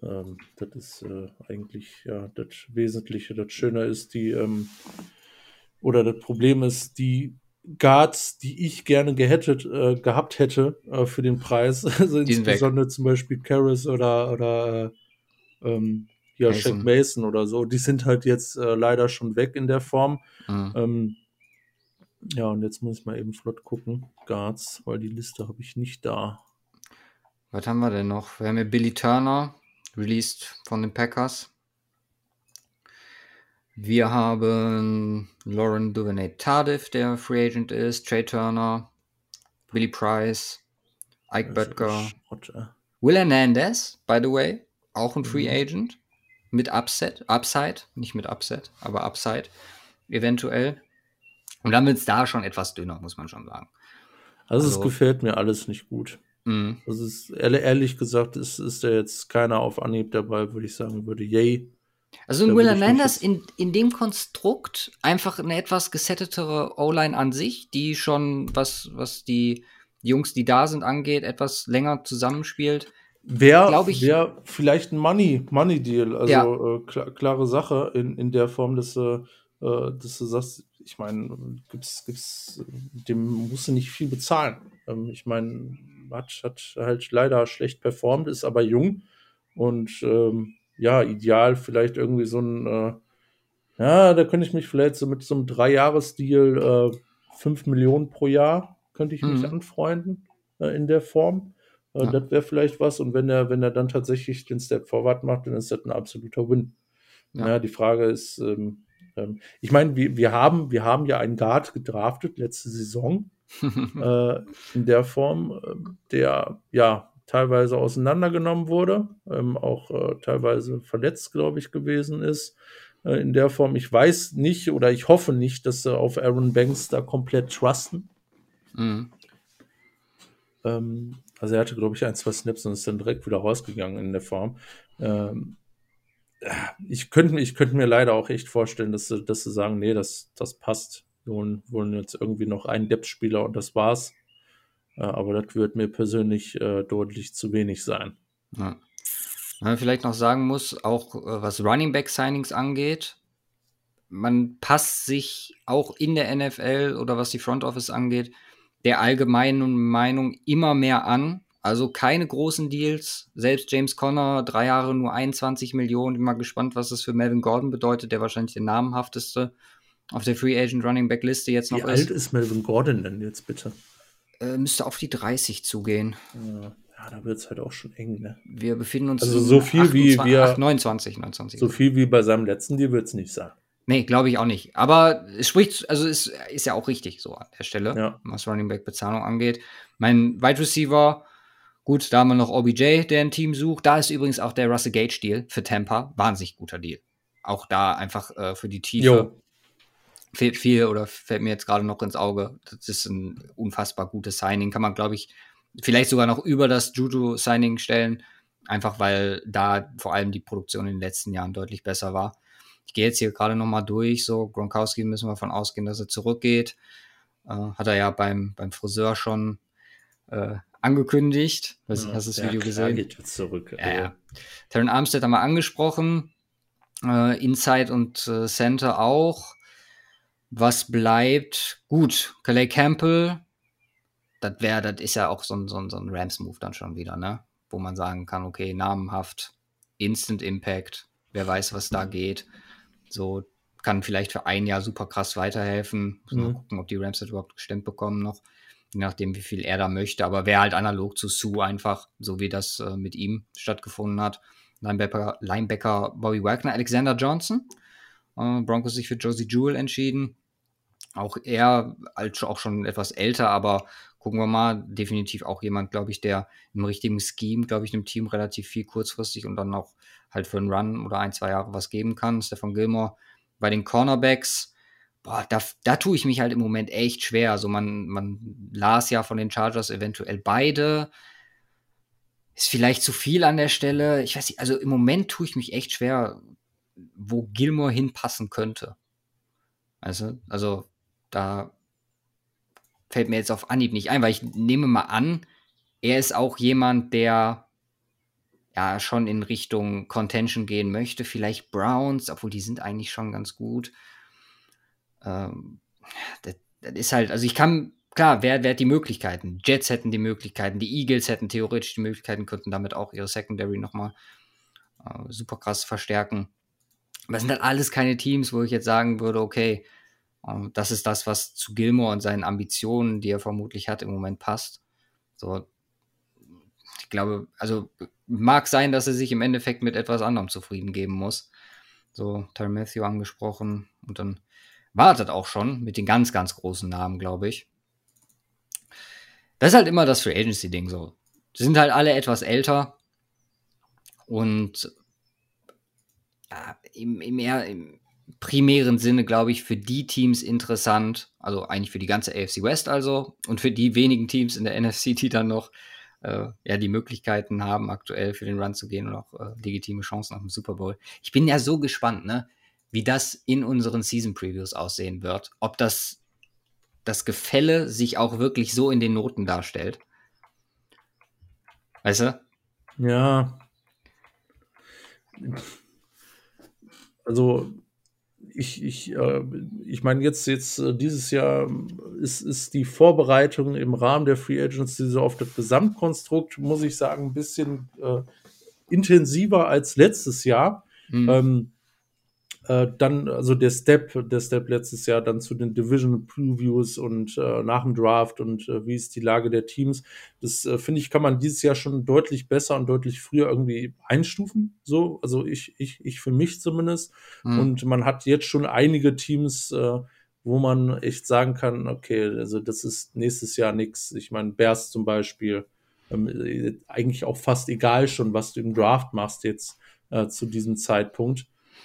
Das ist eigentlich das Wesentliche. Das Schöne ist, die oder das Problem ist, die Guards, die ich gerne gehabt hätte für den Preis, also Die sind weg. insbesondere zum Beispiel Karras oder ja, Shaq Mason. Mason oder so, die sind halt jetzt leider schon weg in der Form. Mhm. Ja, und jetzt muss ich mal eben flott gucken, Guards, weil die Liste habe ich nicht da. Was haben wir denn noch? Wir haben hier Billy Turner, released von den Packers. Wir haben Lauren Duvernay-Tardif, der Free Agent ist, Trey Turner, Billy Price, Ike Butker, Will Hernandez, by the way, auch ein Free Agent mit Upside, nicht mit Upset, aber Upside eventuell. Und dann wird es da schon etwas dünner, muss man schon sagen. Also es gefällt mir alles nicht gut. Also es, ehrlich gesagt ist da jetzt keiner auf Anhieb dabei, würde ich sagen würde, yay. Also ein Will Hernandez in dem Konstrukt einfach eine etwas gesettetere O-Line an sich, die schon, was die Jungs, die da sind, angeht, etwas länger zusammenspielt. Wäre vielleicht ein Money-Deal, also ja. klare Sache in der Form, dass du sagst, ich meine, dem musst du nicht viel bezahlen. Ich meine, hat halt leider schlecht performt, ist aber jung und ja, ideal vielleicht irgendwie so ein, ja, da könnte ich mich vielleicht so mit so einem 3-Jahres-Deal 5 Millionen pro Jahr könnte ich mich anfreunden in der Form. Das wäre vielleicht was. Und wenn er dann tatsächlich den Step Forward macht, dann ist das ein absoluter Win. Ja, die Frage ist, ich meine, wir haben ja einen Guard gedraftet letzte Saison in der Form, der ja teilweise auseinandergenommen wurde, auch teilweise verletzt, glaube ich, gewesen ist. In der Form, ich weiß nicht oder ich hoffe nicht, dass sie auf Aaron Banks da komplett trusten. Also er hatte, glaube ich, 1, 2 Snaps und ist dann direkt wieder rausgegangen in der Form. Ich könnte mir leider auch echt vorstellen, dass sie sagen, nee, das passt. Wir wollen jetzt irgendwie noch einen Depth-Spieler und das war's. Aber das wird mir persönlich deutlich zu wenig sein. Ja. Was man vielleicht noch sagen muss, auch was Running Back Signings angeht, man passt sich auch in der NFL oder was die Front Office angeht, der allgemeinen Meinung immer mehr an. Also keine großen Deals. Selbst James Conner, 3 Jahre nur 21 Millionen. Bin mal gespannt, was das für Melvin Gordon bedeutet, der wahrscheinlich der namhafteste auf der Free Agent Running Back Liste jetzt noch ist. Wie alt ist Melvin Gordon denn jetzt bitte? Müsste auf die 30 zugehen. Ja, da wird es halt auch schon eng, ne? Wir befinden uns also so viel 28, wie wir 29. So viel wie bei seinem letzten Deal wird es nicht sein. Nee, glaube ich auch nicht. Aber es spricht, also es ist ja auch richtig so an der Stelle, was Running Back Bezahlung angeht. Mein Wide Receiver, gut, da haben wir noch OBJ, der ein Team sucht. Da ist übrigens auch der Russell Gage Deal für Tampa. Wahnsinnig guter Deal. Auch da einfach für die Tiefe. Fehlt mir jetzt gerade noch ins Auge. Das ist ein unfassbar gutes Signing. Kann man, glaube ich, vielleicht sogar noch über das Juju-Signing stellen. Einfach weil da vor allem die Produktion in den letzten Jahren deutlich besser war. Ich gehe jetzt hier gerade noch mal durch. So, Gronkowski müssen wir davon ausgehen, dass er zurückgeht. Hat er ja beim Friseur schon angekündigt. Hast du das Video gesehen? Geht jetzt zurück. Ja. Terron Armstead haben wir angesprochen. Inside und Center auch. Was bleibt? Gut, Calais Campbell, das ist ja auch so ein Rams-Move dann schon wieder, ne? Wo man sagen kann, okay, namenhaft, Instant Impact, wer weiß, was da geht. So, kann vielleicht für ein Jahr super krass weiterhelfen. Müssen wir gucken, ob die Rams das überhaupt gestemmt bekommen noch. Je nachdem, wie viel er da möchte. Aber wäre halt analog zu Sue einfach, so wie das mit ihm stattgefunden hat. Linebacker Bobby Wagner, Alexander Johnson. Broncos sich für Josie Jewell entschieden. Auch er, auch schon etwas älter, aber gucken wir mal, definitiv auch jemand, glaube ich, der im richtigen Scheme, glaube ich, einem Team relativ viel kurzfristig und dann auch halt für einen Run oder 1, 2 Jahre was geben kann. Stefan Gilmore bei den Cornerbacks, da tue ich mich halt im Moment echt schwer. Also man las ja von den Chargers eventuell beide. Ist vielleicht zu viel an der Stelle. Ich weiß nicht, also im Moment tue ich mich echt schwer, wo Gilmore hinpassen könnte. Also da fällt mir jetzt auf Anhieb nicht ein, weil ich nehme mal an, er ist auch jemand, der ja schon in Richtung Contention gehen möchte. Vielleicht Browns, obwohl die sind eigentlich schon ganz gut. Das ist halt, also klar, wer hat die Möglichkeiten? Jets hätten die Möglichkeiten, die Eagles hätten theoretisch die Möglichkeiten, könnten damit auch ihre Secondary nochmal super krass verstärken. Aber es sind halt alles keine Teams, wo ich jetzt sagen würde, okay, das ist das, was zu Gilmore und seinen Ambitionen, die er vermutlich hat, im Moment passt. So, ich glaube, also mag sein, dass er sich im Endeffekt mit etwas anderem zufrieden geben muss. So, Tyrann Mathieu angesprochen und dann wartet auch schon mit den ganz, ganz großen Namen, glaube ich. Das ist halt immer das Free Agency-Ding so. Die sind halt alle etwas älter und im primären Sinne, glaube ich, für die Teams interessant, also eigentlich für die ganze AFC West also und für die wenigen Teams in der NFC, die dann noch die Möglichkeiten haben, aktuell für den Run zu gehen und auch legitime Chancen auf den Super Bowl. Ich bin ja so gespannt, ne, wie das in unseren Season Previews aussehen wird, ob das Gefälle sich auch wirklich so in den Noten darstellt. Weißt du? Ja. Also ich meine, jetzt dieses Jahr ist die Vorbereitung im Rahmen der Free Agency so auf das Gesamtkonstrukt, muss ich sagen, ein bisschen intensiver als letztes Jahr. Dann, also der Step letztes Jahr dann zu den Division Previews und nach dem Draft und wie ist die Lage der Teams, das finde ich, kann man dieses Jahr schon deutlich besser und deutlich früher irgendwie einstufen, so, also ich für mich zumindest, und man hat jetzt schon einige Teams, wo man echt sagen kann, okay, also das ist nächstes Jahr nix. Ich meine, Bears zum Beispiel, eigentlich auch fast egal schon, was du im Draft machst jetzt zu diesem Zeitpunkt.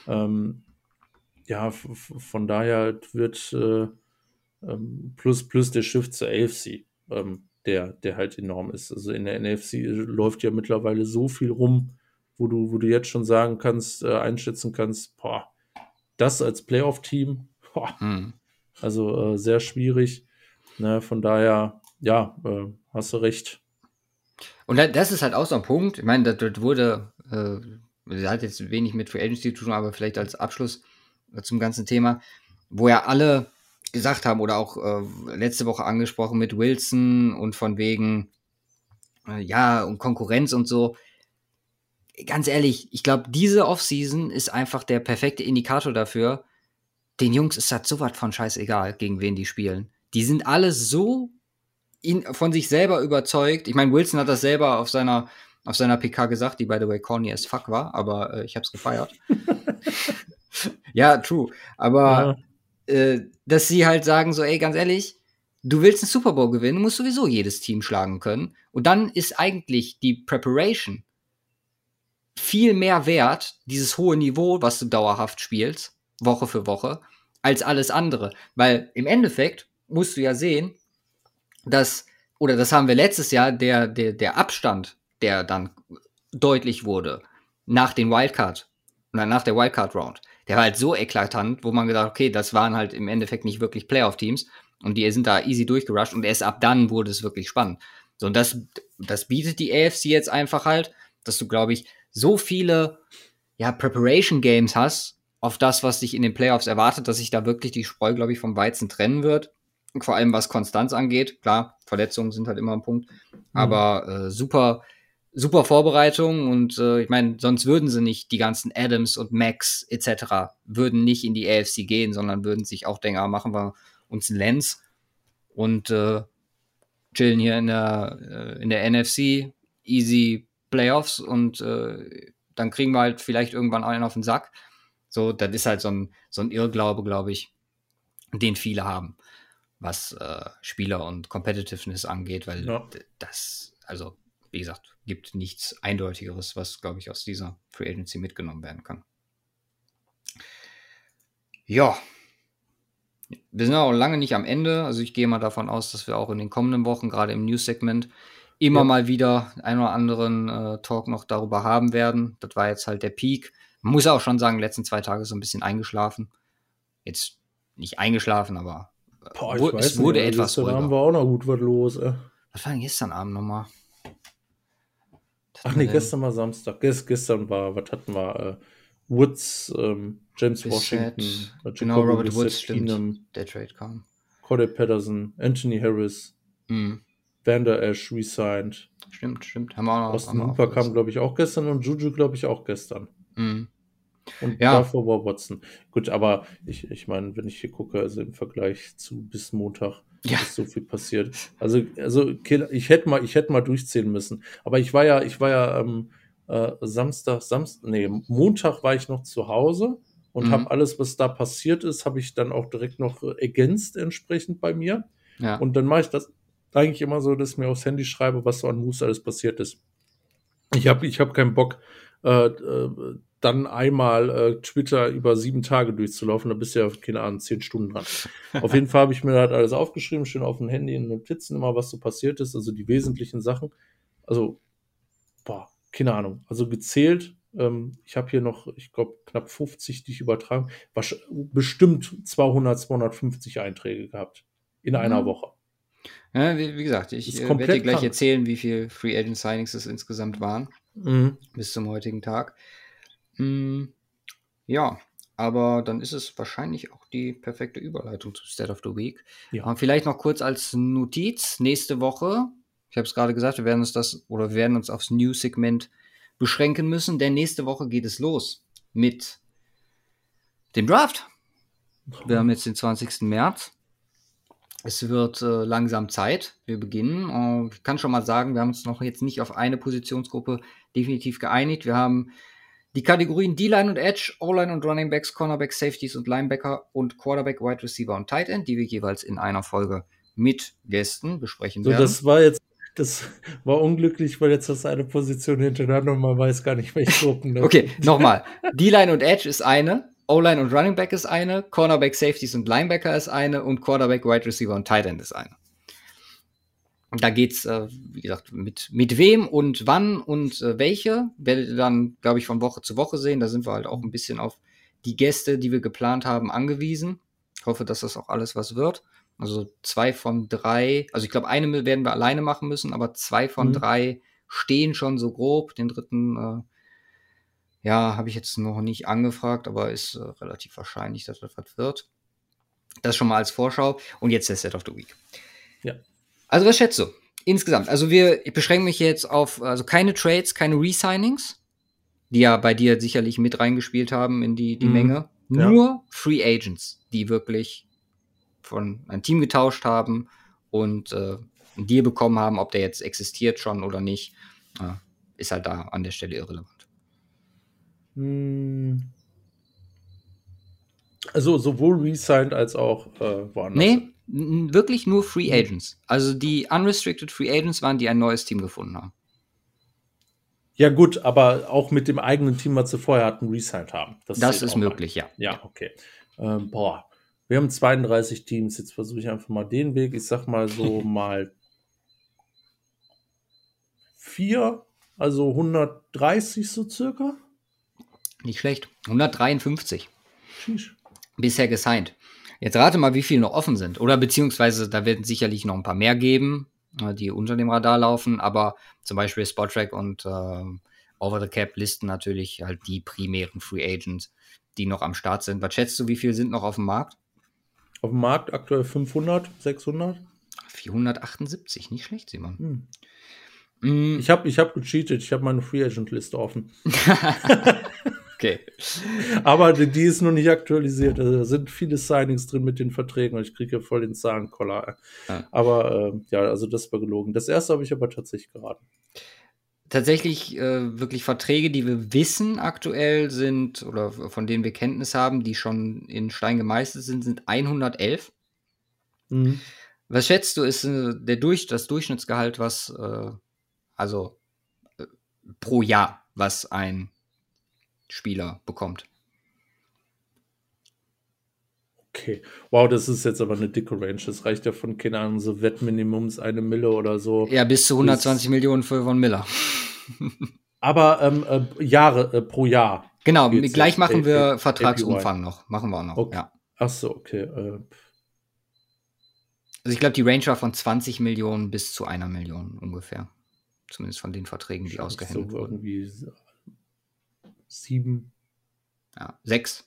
Ja, von daher wird plus der Shift zur AFC, der halt enorm ist. Also in der NFC läuft ja mittlerweile so viel rum, wo du jetzt schon sagen kannst, einschätzen kannst, boah, das als Playoff-Team, also sehr schwierig. Ne, von daher, ja, hast du recht. Und das ist halt auch so ein Punkt. Ich meine, das wurde, das hat jetzt wenig mit Free Agency zu tun, aber vielleicht als Abschluss zum ganzen Thema, wo ja alle gesagt haben oder auch letzte Woche angesprochen mit Wilson und von wegen, und Konkurrenz und so. Ganz ehrlich, ich glaube, diese Offseason ist einfach der perfekte Indikator dafür. Den Jungs ist das sowas von scheißegal, gegen wen die spielen. Die sind alle so von sich selber überzeugt. Ich meine, Wilson hat das selber auf seiner PK gesagt, die by the way corny as fuck war, aber ich hab's gefeiert. Ja, true. Aber dass sie halt sagen so, ey, ganz ehrlich, du willst einen Super Bowl gewinnen, musst sowieso jedes Team schlagen können. Und dann ist eigentlich die Preparation viel mehr wert, dieses hohe Niveau, was du dauerhaft spielst, Woche für Woche, als alles andere. Weil im Endeffekt musst du ja sehen, das haben wir letztes Jahr, der Abstand, der dann deutlich wurde nach den Wildcard oder nach der Wildcard-Round, der war halt so eklatant, wo man gedacht, okay, das waren halt im Endeffekt nicht wirklich Playoff-Teams und die sind da easy durchgerusht und erst ab dann wurde es wirklich spannend. So, und das bietet die AFC jetzt einfach halt, dass du, glaube ich, so viele Preparation-Games hast auf das, was dich in den Playoffs erwartet, dass sich da wirklich die Spreu, glaube ich, vom Weizen trennen wird. Vor allem was Konstanz angeht. Klar, Verletzungen sind halt immer ein Punkt. Aber super Vorbereitung und ich meine, sonst würden sie nicht, die ganzen Adams und Max etc. würden nicht in die AFC gehen, sondern würden sich auch denken, machen wir uns einen Lenz und chillen hier in der NFC, easy Playoffs und dann kriegen wir halt vielleicht irgendwann einen auf den Sack. So, das ist halt so ein Irrglaube, glaube ich, den viele haben, was Spieler und Competitiveness angeht, weil das, also wie gesagt, gibt nichts Eindeutigeres, was, glaube ich, aus dieser Free Agency mitgenommen werden kann. Ja, wir sind auch lange nicht am Ende, also ich gehe mal davon aus, dass wir auch in den kommenden Wochen, gerade im News-Segment, immer mal wieder einen oder anderen Talk noch darüber haben werden. Das war jetzt halt der Peak. Man muss auch schon sagen, letzten 2 Tage so ein bisschen eingeschlafen. Jetzt nicht eingeschlafen, aber es wurde nicht, etwas ruhiger. Gestern Abend war auch noch gut was los. Was war denn gestern Abend nochmal? Ach nee, gestern war Samstag. Gestern war, was hatten wir? Woods, James Bissett, Washington, genau, Robert Woods, stimmt. Der Trade kam. Corey Patterson, Anthony Harris, Van Der Esch resigned. Stimmt. Haben wir auch noch. Austin Hooper kam, glaube ich, auch gestern und Juju, glaube ich, auch gestern. Und davor war Watson. Gut, aber ich meine, wenn ich hier gucke, also im Vergleich zu bis Montag ist so viel passiert. Also ich hätte mal durchzählen müssen. Aber ich war ja Montag war ich noch zu Hause und habe alles, was da passiert ist, habe ich dann auch direkt noch ergänzt entsprechend bei mir. Ja. Und dann mache ich das eigentlich immer so, dass ich mir aufs Handy schreibe, was so an Moves alles passiert ist. Ich hab keinen Bock, dann einmal Twitter über 7 Tage durchzulaufen, da bist du ja, keine Ahnung, 10 Stunden dran. Auf jeden Fall habe ich mir das alles aufgeschrieben, schön auf dem Handy in Notizen immer, was so passiert ist, also die wesentlichen Sachen. Also, keine Ahnung, also gezählt. Ich habe hier noch, ich glaube, knapp 50, die ich übertragen. Bestimmt 200, 250 Einträge gehabt in einer Woche. Ja, wie gesagt, ich werde dir gleich erzählen, wie viel Free Agent Signings es insgesamt waren. Bis zum heutigen Tag. Ja, aber dann ist es wahrscheinlich auch die perfekte Überleitung zu Stat of the Week. Ja. Vielleicht noch kurz als Notiz. Nächste Woche, ich habe es gerade gesagt, wir werden uns aufs News-Segment beschränken müssen, denn nächste Woche geht es los mit dem Draft. Wir haben jetzt den 20. März. Es wird langsam Zeit. Wir beginnen. Ich kann schon mal sagen, wir haben uns noch jetzt nicht auf eine Positionsgruppe definitiv geeinigt. Wir haben die Kategorien D-Line und Edge, O-Line und Running Backs, Cornerbacks, Safeties und Linebacker und Quarterback, Wide Receiver und Tight End, die wir jeweils in einer Folge mit Gästen besprechen werden. Das war unglücklich, weil jetzt hast du eine Position hintereinander und man weiß gar nicht, welche Gruppen. Okay, nochmal. D-Line und Edge ist eine, O-Line und Running Back ist eine, Cornerback, Safeties und Linebacker ist eine und Quarterback, Wide Receiver und Tight End ist eine. Da geht's, wie gesagt, mit wem und wann und welche, werdet ihr dann, glaube ich, von Woche zu Woche sehen. Da sind wir halt auch ein bisschen auf die Gäste, die wir geplant haben, angewiesen. Ich hoffe, dass das auch alles was wird. Also 2 von 3, also ich glaube, eine werden wir alleine machen müssen, aber 2 von 3 stehen schon so grob. Den dritten, habe ich jetzt noch nicht angefragt, aber ist relativ wahrscheinlich, dass das was wird. Das schon mal als Vorschau. Und jetzt der Set of the Week. Ja. Also was schätzt du insgesamt? Also ich beschränke mich jetzt auf keine Trades, keine Resignings, die ja bei dir sicherlich mit reingespielt haben in die Menge. Nur Free Agents, die wirklich von einem Team getauscht haben und einen Deal bekommen haben, ob der jetzt existiert schon oder nicht, ist halt da an der Stelle irrelevant. Also sowohl resigned als auch woanders. Nee, wirklich nur Free Agents. Also die unrestricted Free Agents waren, die ein neues Team gefunden haben. Ja gut, aber auch mit dem eigenen Team, was sie vorher hatten, resigned haben. Das ist möglich, ja. Ja, okay. Wir haben 32 Teams. Jetzt versuche ich einfach mal den Weg. Ich sag mal so mal 4, also 130 so circa. Nicht schlecht. 153. Sheesh. Bisher gesigned. Jetzt rate mal, wie viele noch offen sind. Oder beziehungsweise, da werden sicherlich noch ein paar mehr geben, die unter dem Radar laufen. Aber zum Beispiel Spotrac und Over the Cap listen natürlich halt die primären Free Agents, die noch am Start sind. Was schätzt du, wie viele sind noch auf dem Markt? Auf dem Markt aktuell 500, 600? 478, nicht schlecht, Simon. Ich hab gecheatet, ich habe meine Free Agent Liste offen. Okay. Aber die ist noch nicht aktualisiert. Also, da sind viele Signings drin mit den Verträgen. Ich kriege ja voll den Zahlenkoller. Ja. Aber also das war gelogen. Das erste habe ich aber tatsächlich geraten. Tatsächlich wirklich Verträge, die wir wissen aktuell sind oder von denen wir Kenntnis haben, die schon in Stein gemeißelt sind 111. Was schätzt du, ist das Durchschnittsgehalt, was pro Jahr, was ein Spieler bekommt? Okay. Wow, das ist jetzt aber eine dicke Range. Das reicht ja von, keine Ahnung, so Wettminimums 1 Mille oder so. Ja, bis zu 120 Millionen für Von Miller. Aber Jahre pro Jahr. Genau, gleich machen wir Vertragsumfang noch. Machen wir auch noch, okay. Ja. Ach so, okay. Also ich glaube, die Range war von 20 Millionen bis zu 1 Million ungefähr. Zumindest von den Verträgen, die ausgehandelt wurden. Irgendwie 7. Ja,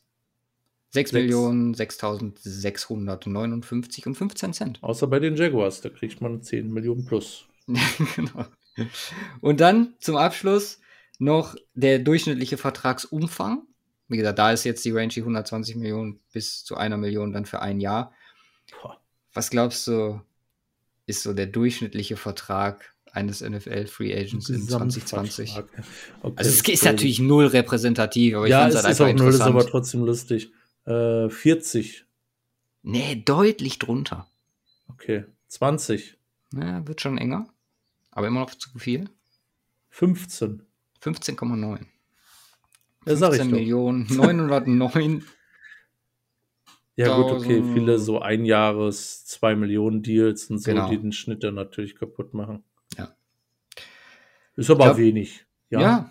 6.6.659,15 Außer bei den Jaguars, da kriegt man 10 Millionen plus. Genau. Und dann zum Abschluss noch der durchschnittliche Vertragsumfang. Wie gesagt, da ist jetzt die Range 120 Millionen bis zu 1 Million dann für ein Jahr. Boah. Was glaubst du, ist so der durchschnittliche Vertrag eines NFL Free Agents in 2020? Okay, also es ist natürlich null repräsentativ, aber ich fand es halt einfach interessant. Ja, es ist auch null, ist aber trotzdem lustig. 40. Nee, deutlich drunter. Okay, 20. Ja, wird schon enger, aber immer noch zu viel. 15. 15,9. Ja, 15.909.000. Ja gut, okay, viele so Einjahres, 2 Millionen Deals und so, Genau. die den Schnitt dann natürlich kaputt machen. Ja. Ist aber wenig. Ja.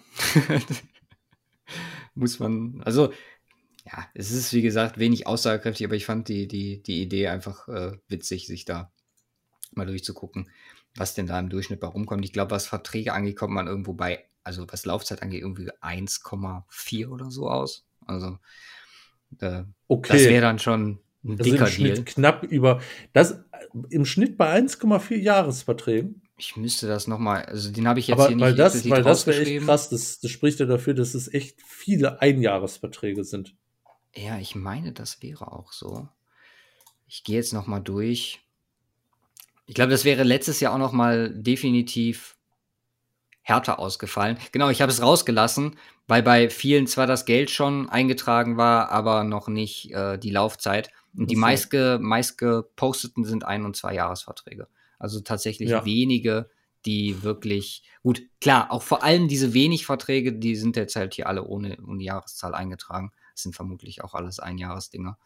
Muss man, also, ja, es ist wie gesagt wenig aussagekräftig, aber ich fand die Idee einfach witzig, sich da mal durchzugucken, was denn da im Schnitt bei rumkommt. Ich glaube, was Verträge angeht, kommt man irgendwo bei, also was Laufzeit angeht, irgendwie 1,4 oder so aus. Also, okay. Das wäre dann schon ein dicker im Schnitt Deal. Knapp über, das im Schnitt bei 1,4 Jahresverträgen. Ich müsste das nochmal, also den habe ich jetzt aber hier nicht explizit weil das wäre echt krass, das spricht ja dafür, dass es echt viele Einjahresverträge sind. Ja, ich meine, das wäre auch so. Ich gehe jetzt nochmal durch. Ich glaube, das wäre letztes Jahr auch nochmal definitiv härter ausgefallen. Genau, ich habe es rausgelassen, weil bei vielen zwar das Geld schon eingetragen war, aber noch nicht die Laufzeit. Und die meistgeposteten sind 1- und 2-Jahresverträge. Also tatsächlich wenige, die wirklich, gut, klar, auch vor allem diese wenig Verträge, die sind jetzt halt hier alle ohne Jahreszahl eingetragen. Das sind vermutlich auch alles Einjahresdinger.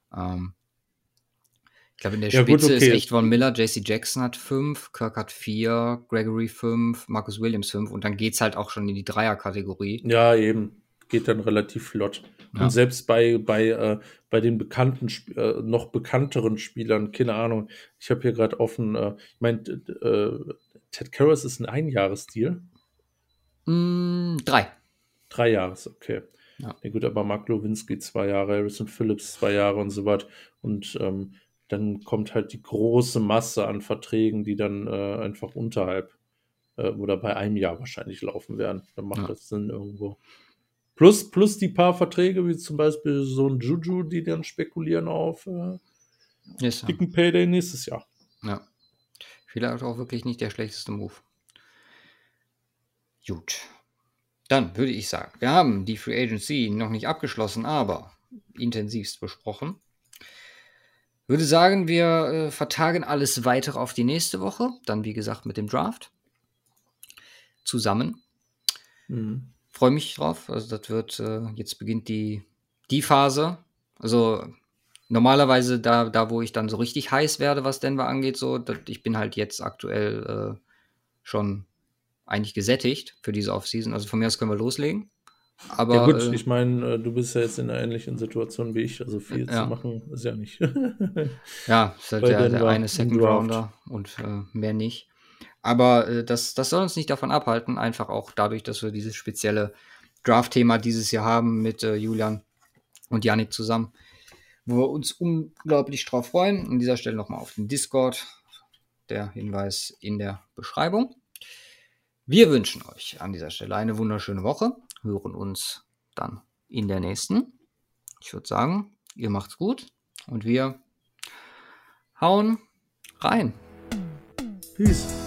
Ich glaube, in der Spitze ist echt Von Miller, JC Jackson hat 5, Kirk hat 4, Gregory 5, Marcus Williams 5 und dann geht's halt auch schon in die Dreier-Kategorie. Ja, eben. Geht dann relativ flott. Ja. Und selbst bei den bekannten, noch bekannteren Spielern, keine Ahnung, ich habe hier gerade offen, ich meine, Ted Karras ist ein Einjahresdeal. 3. 3 Jahres, okay. Ja, gut, aber Mark Lewinsky 2 Jahre, Harrison Phillips 2 Jahre und so weiter. Und dann kommt halt die große Masse an Verträgen, die dann einfach unterhalb oder bei einem Jahr wahrscheinlich laufen werden. Dann macht das Sinn irgendwo. Plus die paar Verträge, wie zum Beispiel so ein Juju, die dann spekulieren auf dicken Payday nächstes Jahr. Ja. Vielleicht auch wirklich nicht der schlechteste Move. Gut. Dann würde ich sagen, wir haben die Free Agency noch nicht abgeschlossen, aber intensivst besprochen. Würde sagen, wir vertagen alles weitere auf die nächste Woche. Dann, wie gesagt, mit dem Draft. Zusammen. Freue mich drauf. Also das wird, jetzt beginnt die Phase. Also normalerweise da, wo ich dann so richtig heiß werde, was Denver angeht, so, ich bin halt jetzt aktuell schon eigentlich gesättigt für diese Offseason. Also von mir aus können wir loslegen. Aber, ja gut, ich meine, du bist ja jetzt in einer ähnlichen Situation wie ich, also viel zu machen ist ja nicht. Ja, ist halt der eine Second Rounder und mehr nicht. Aber das soll uns nicht davon abhalten, einfach auch dadurch, dass wir dieses spezielle Draft-Thema dieses Jahr haben mit Julian und Yannick zusammen, wo wir uns unglaublich drauf freuen. An dieser Stelle nochmal auf den Discord, der Hinweis in der Beschreibung. Wir wünschen euch an dieser Stelle eine wunderschöne Woche, hören uns dann in der nächsten. Ich würde sagen, ihr macht's gut und wir hauen rein. Peace.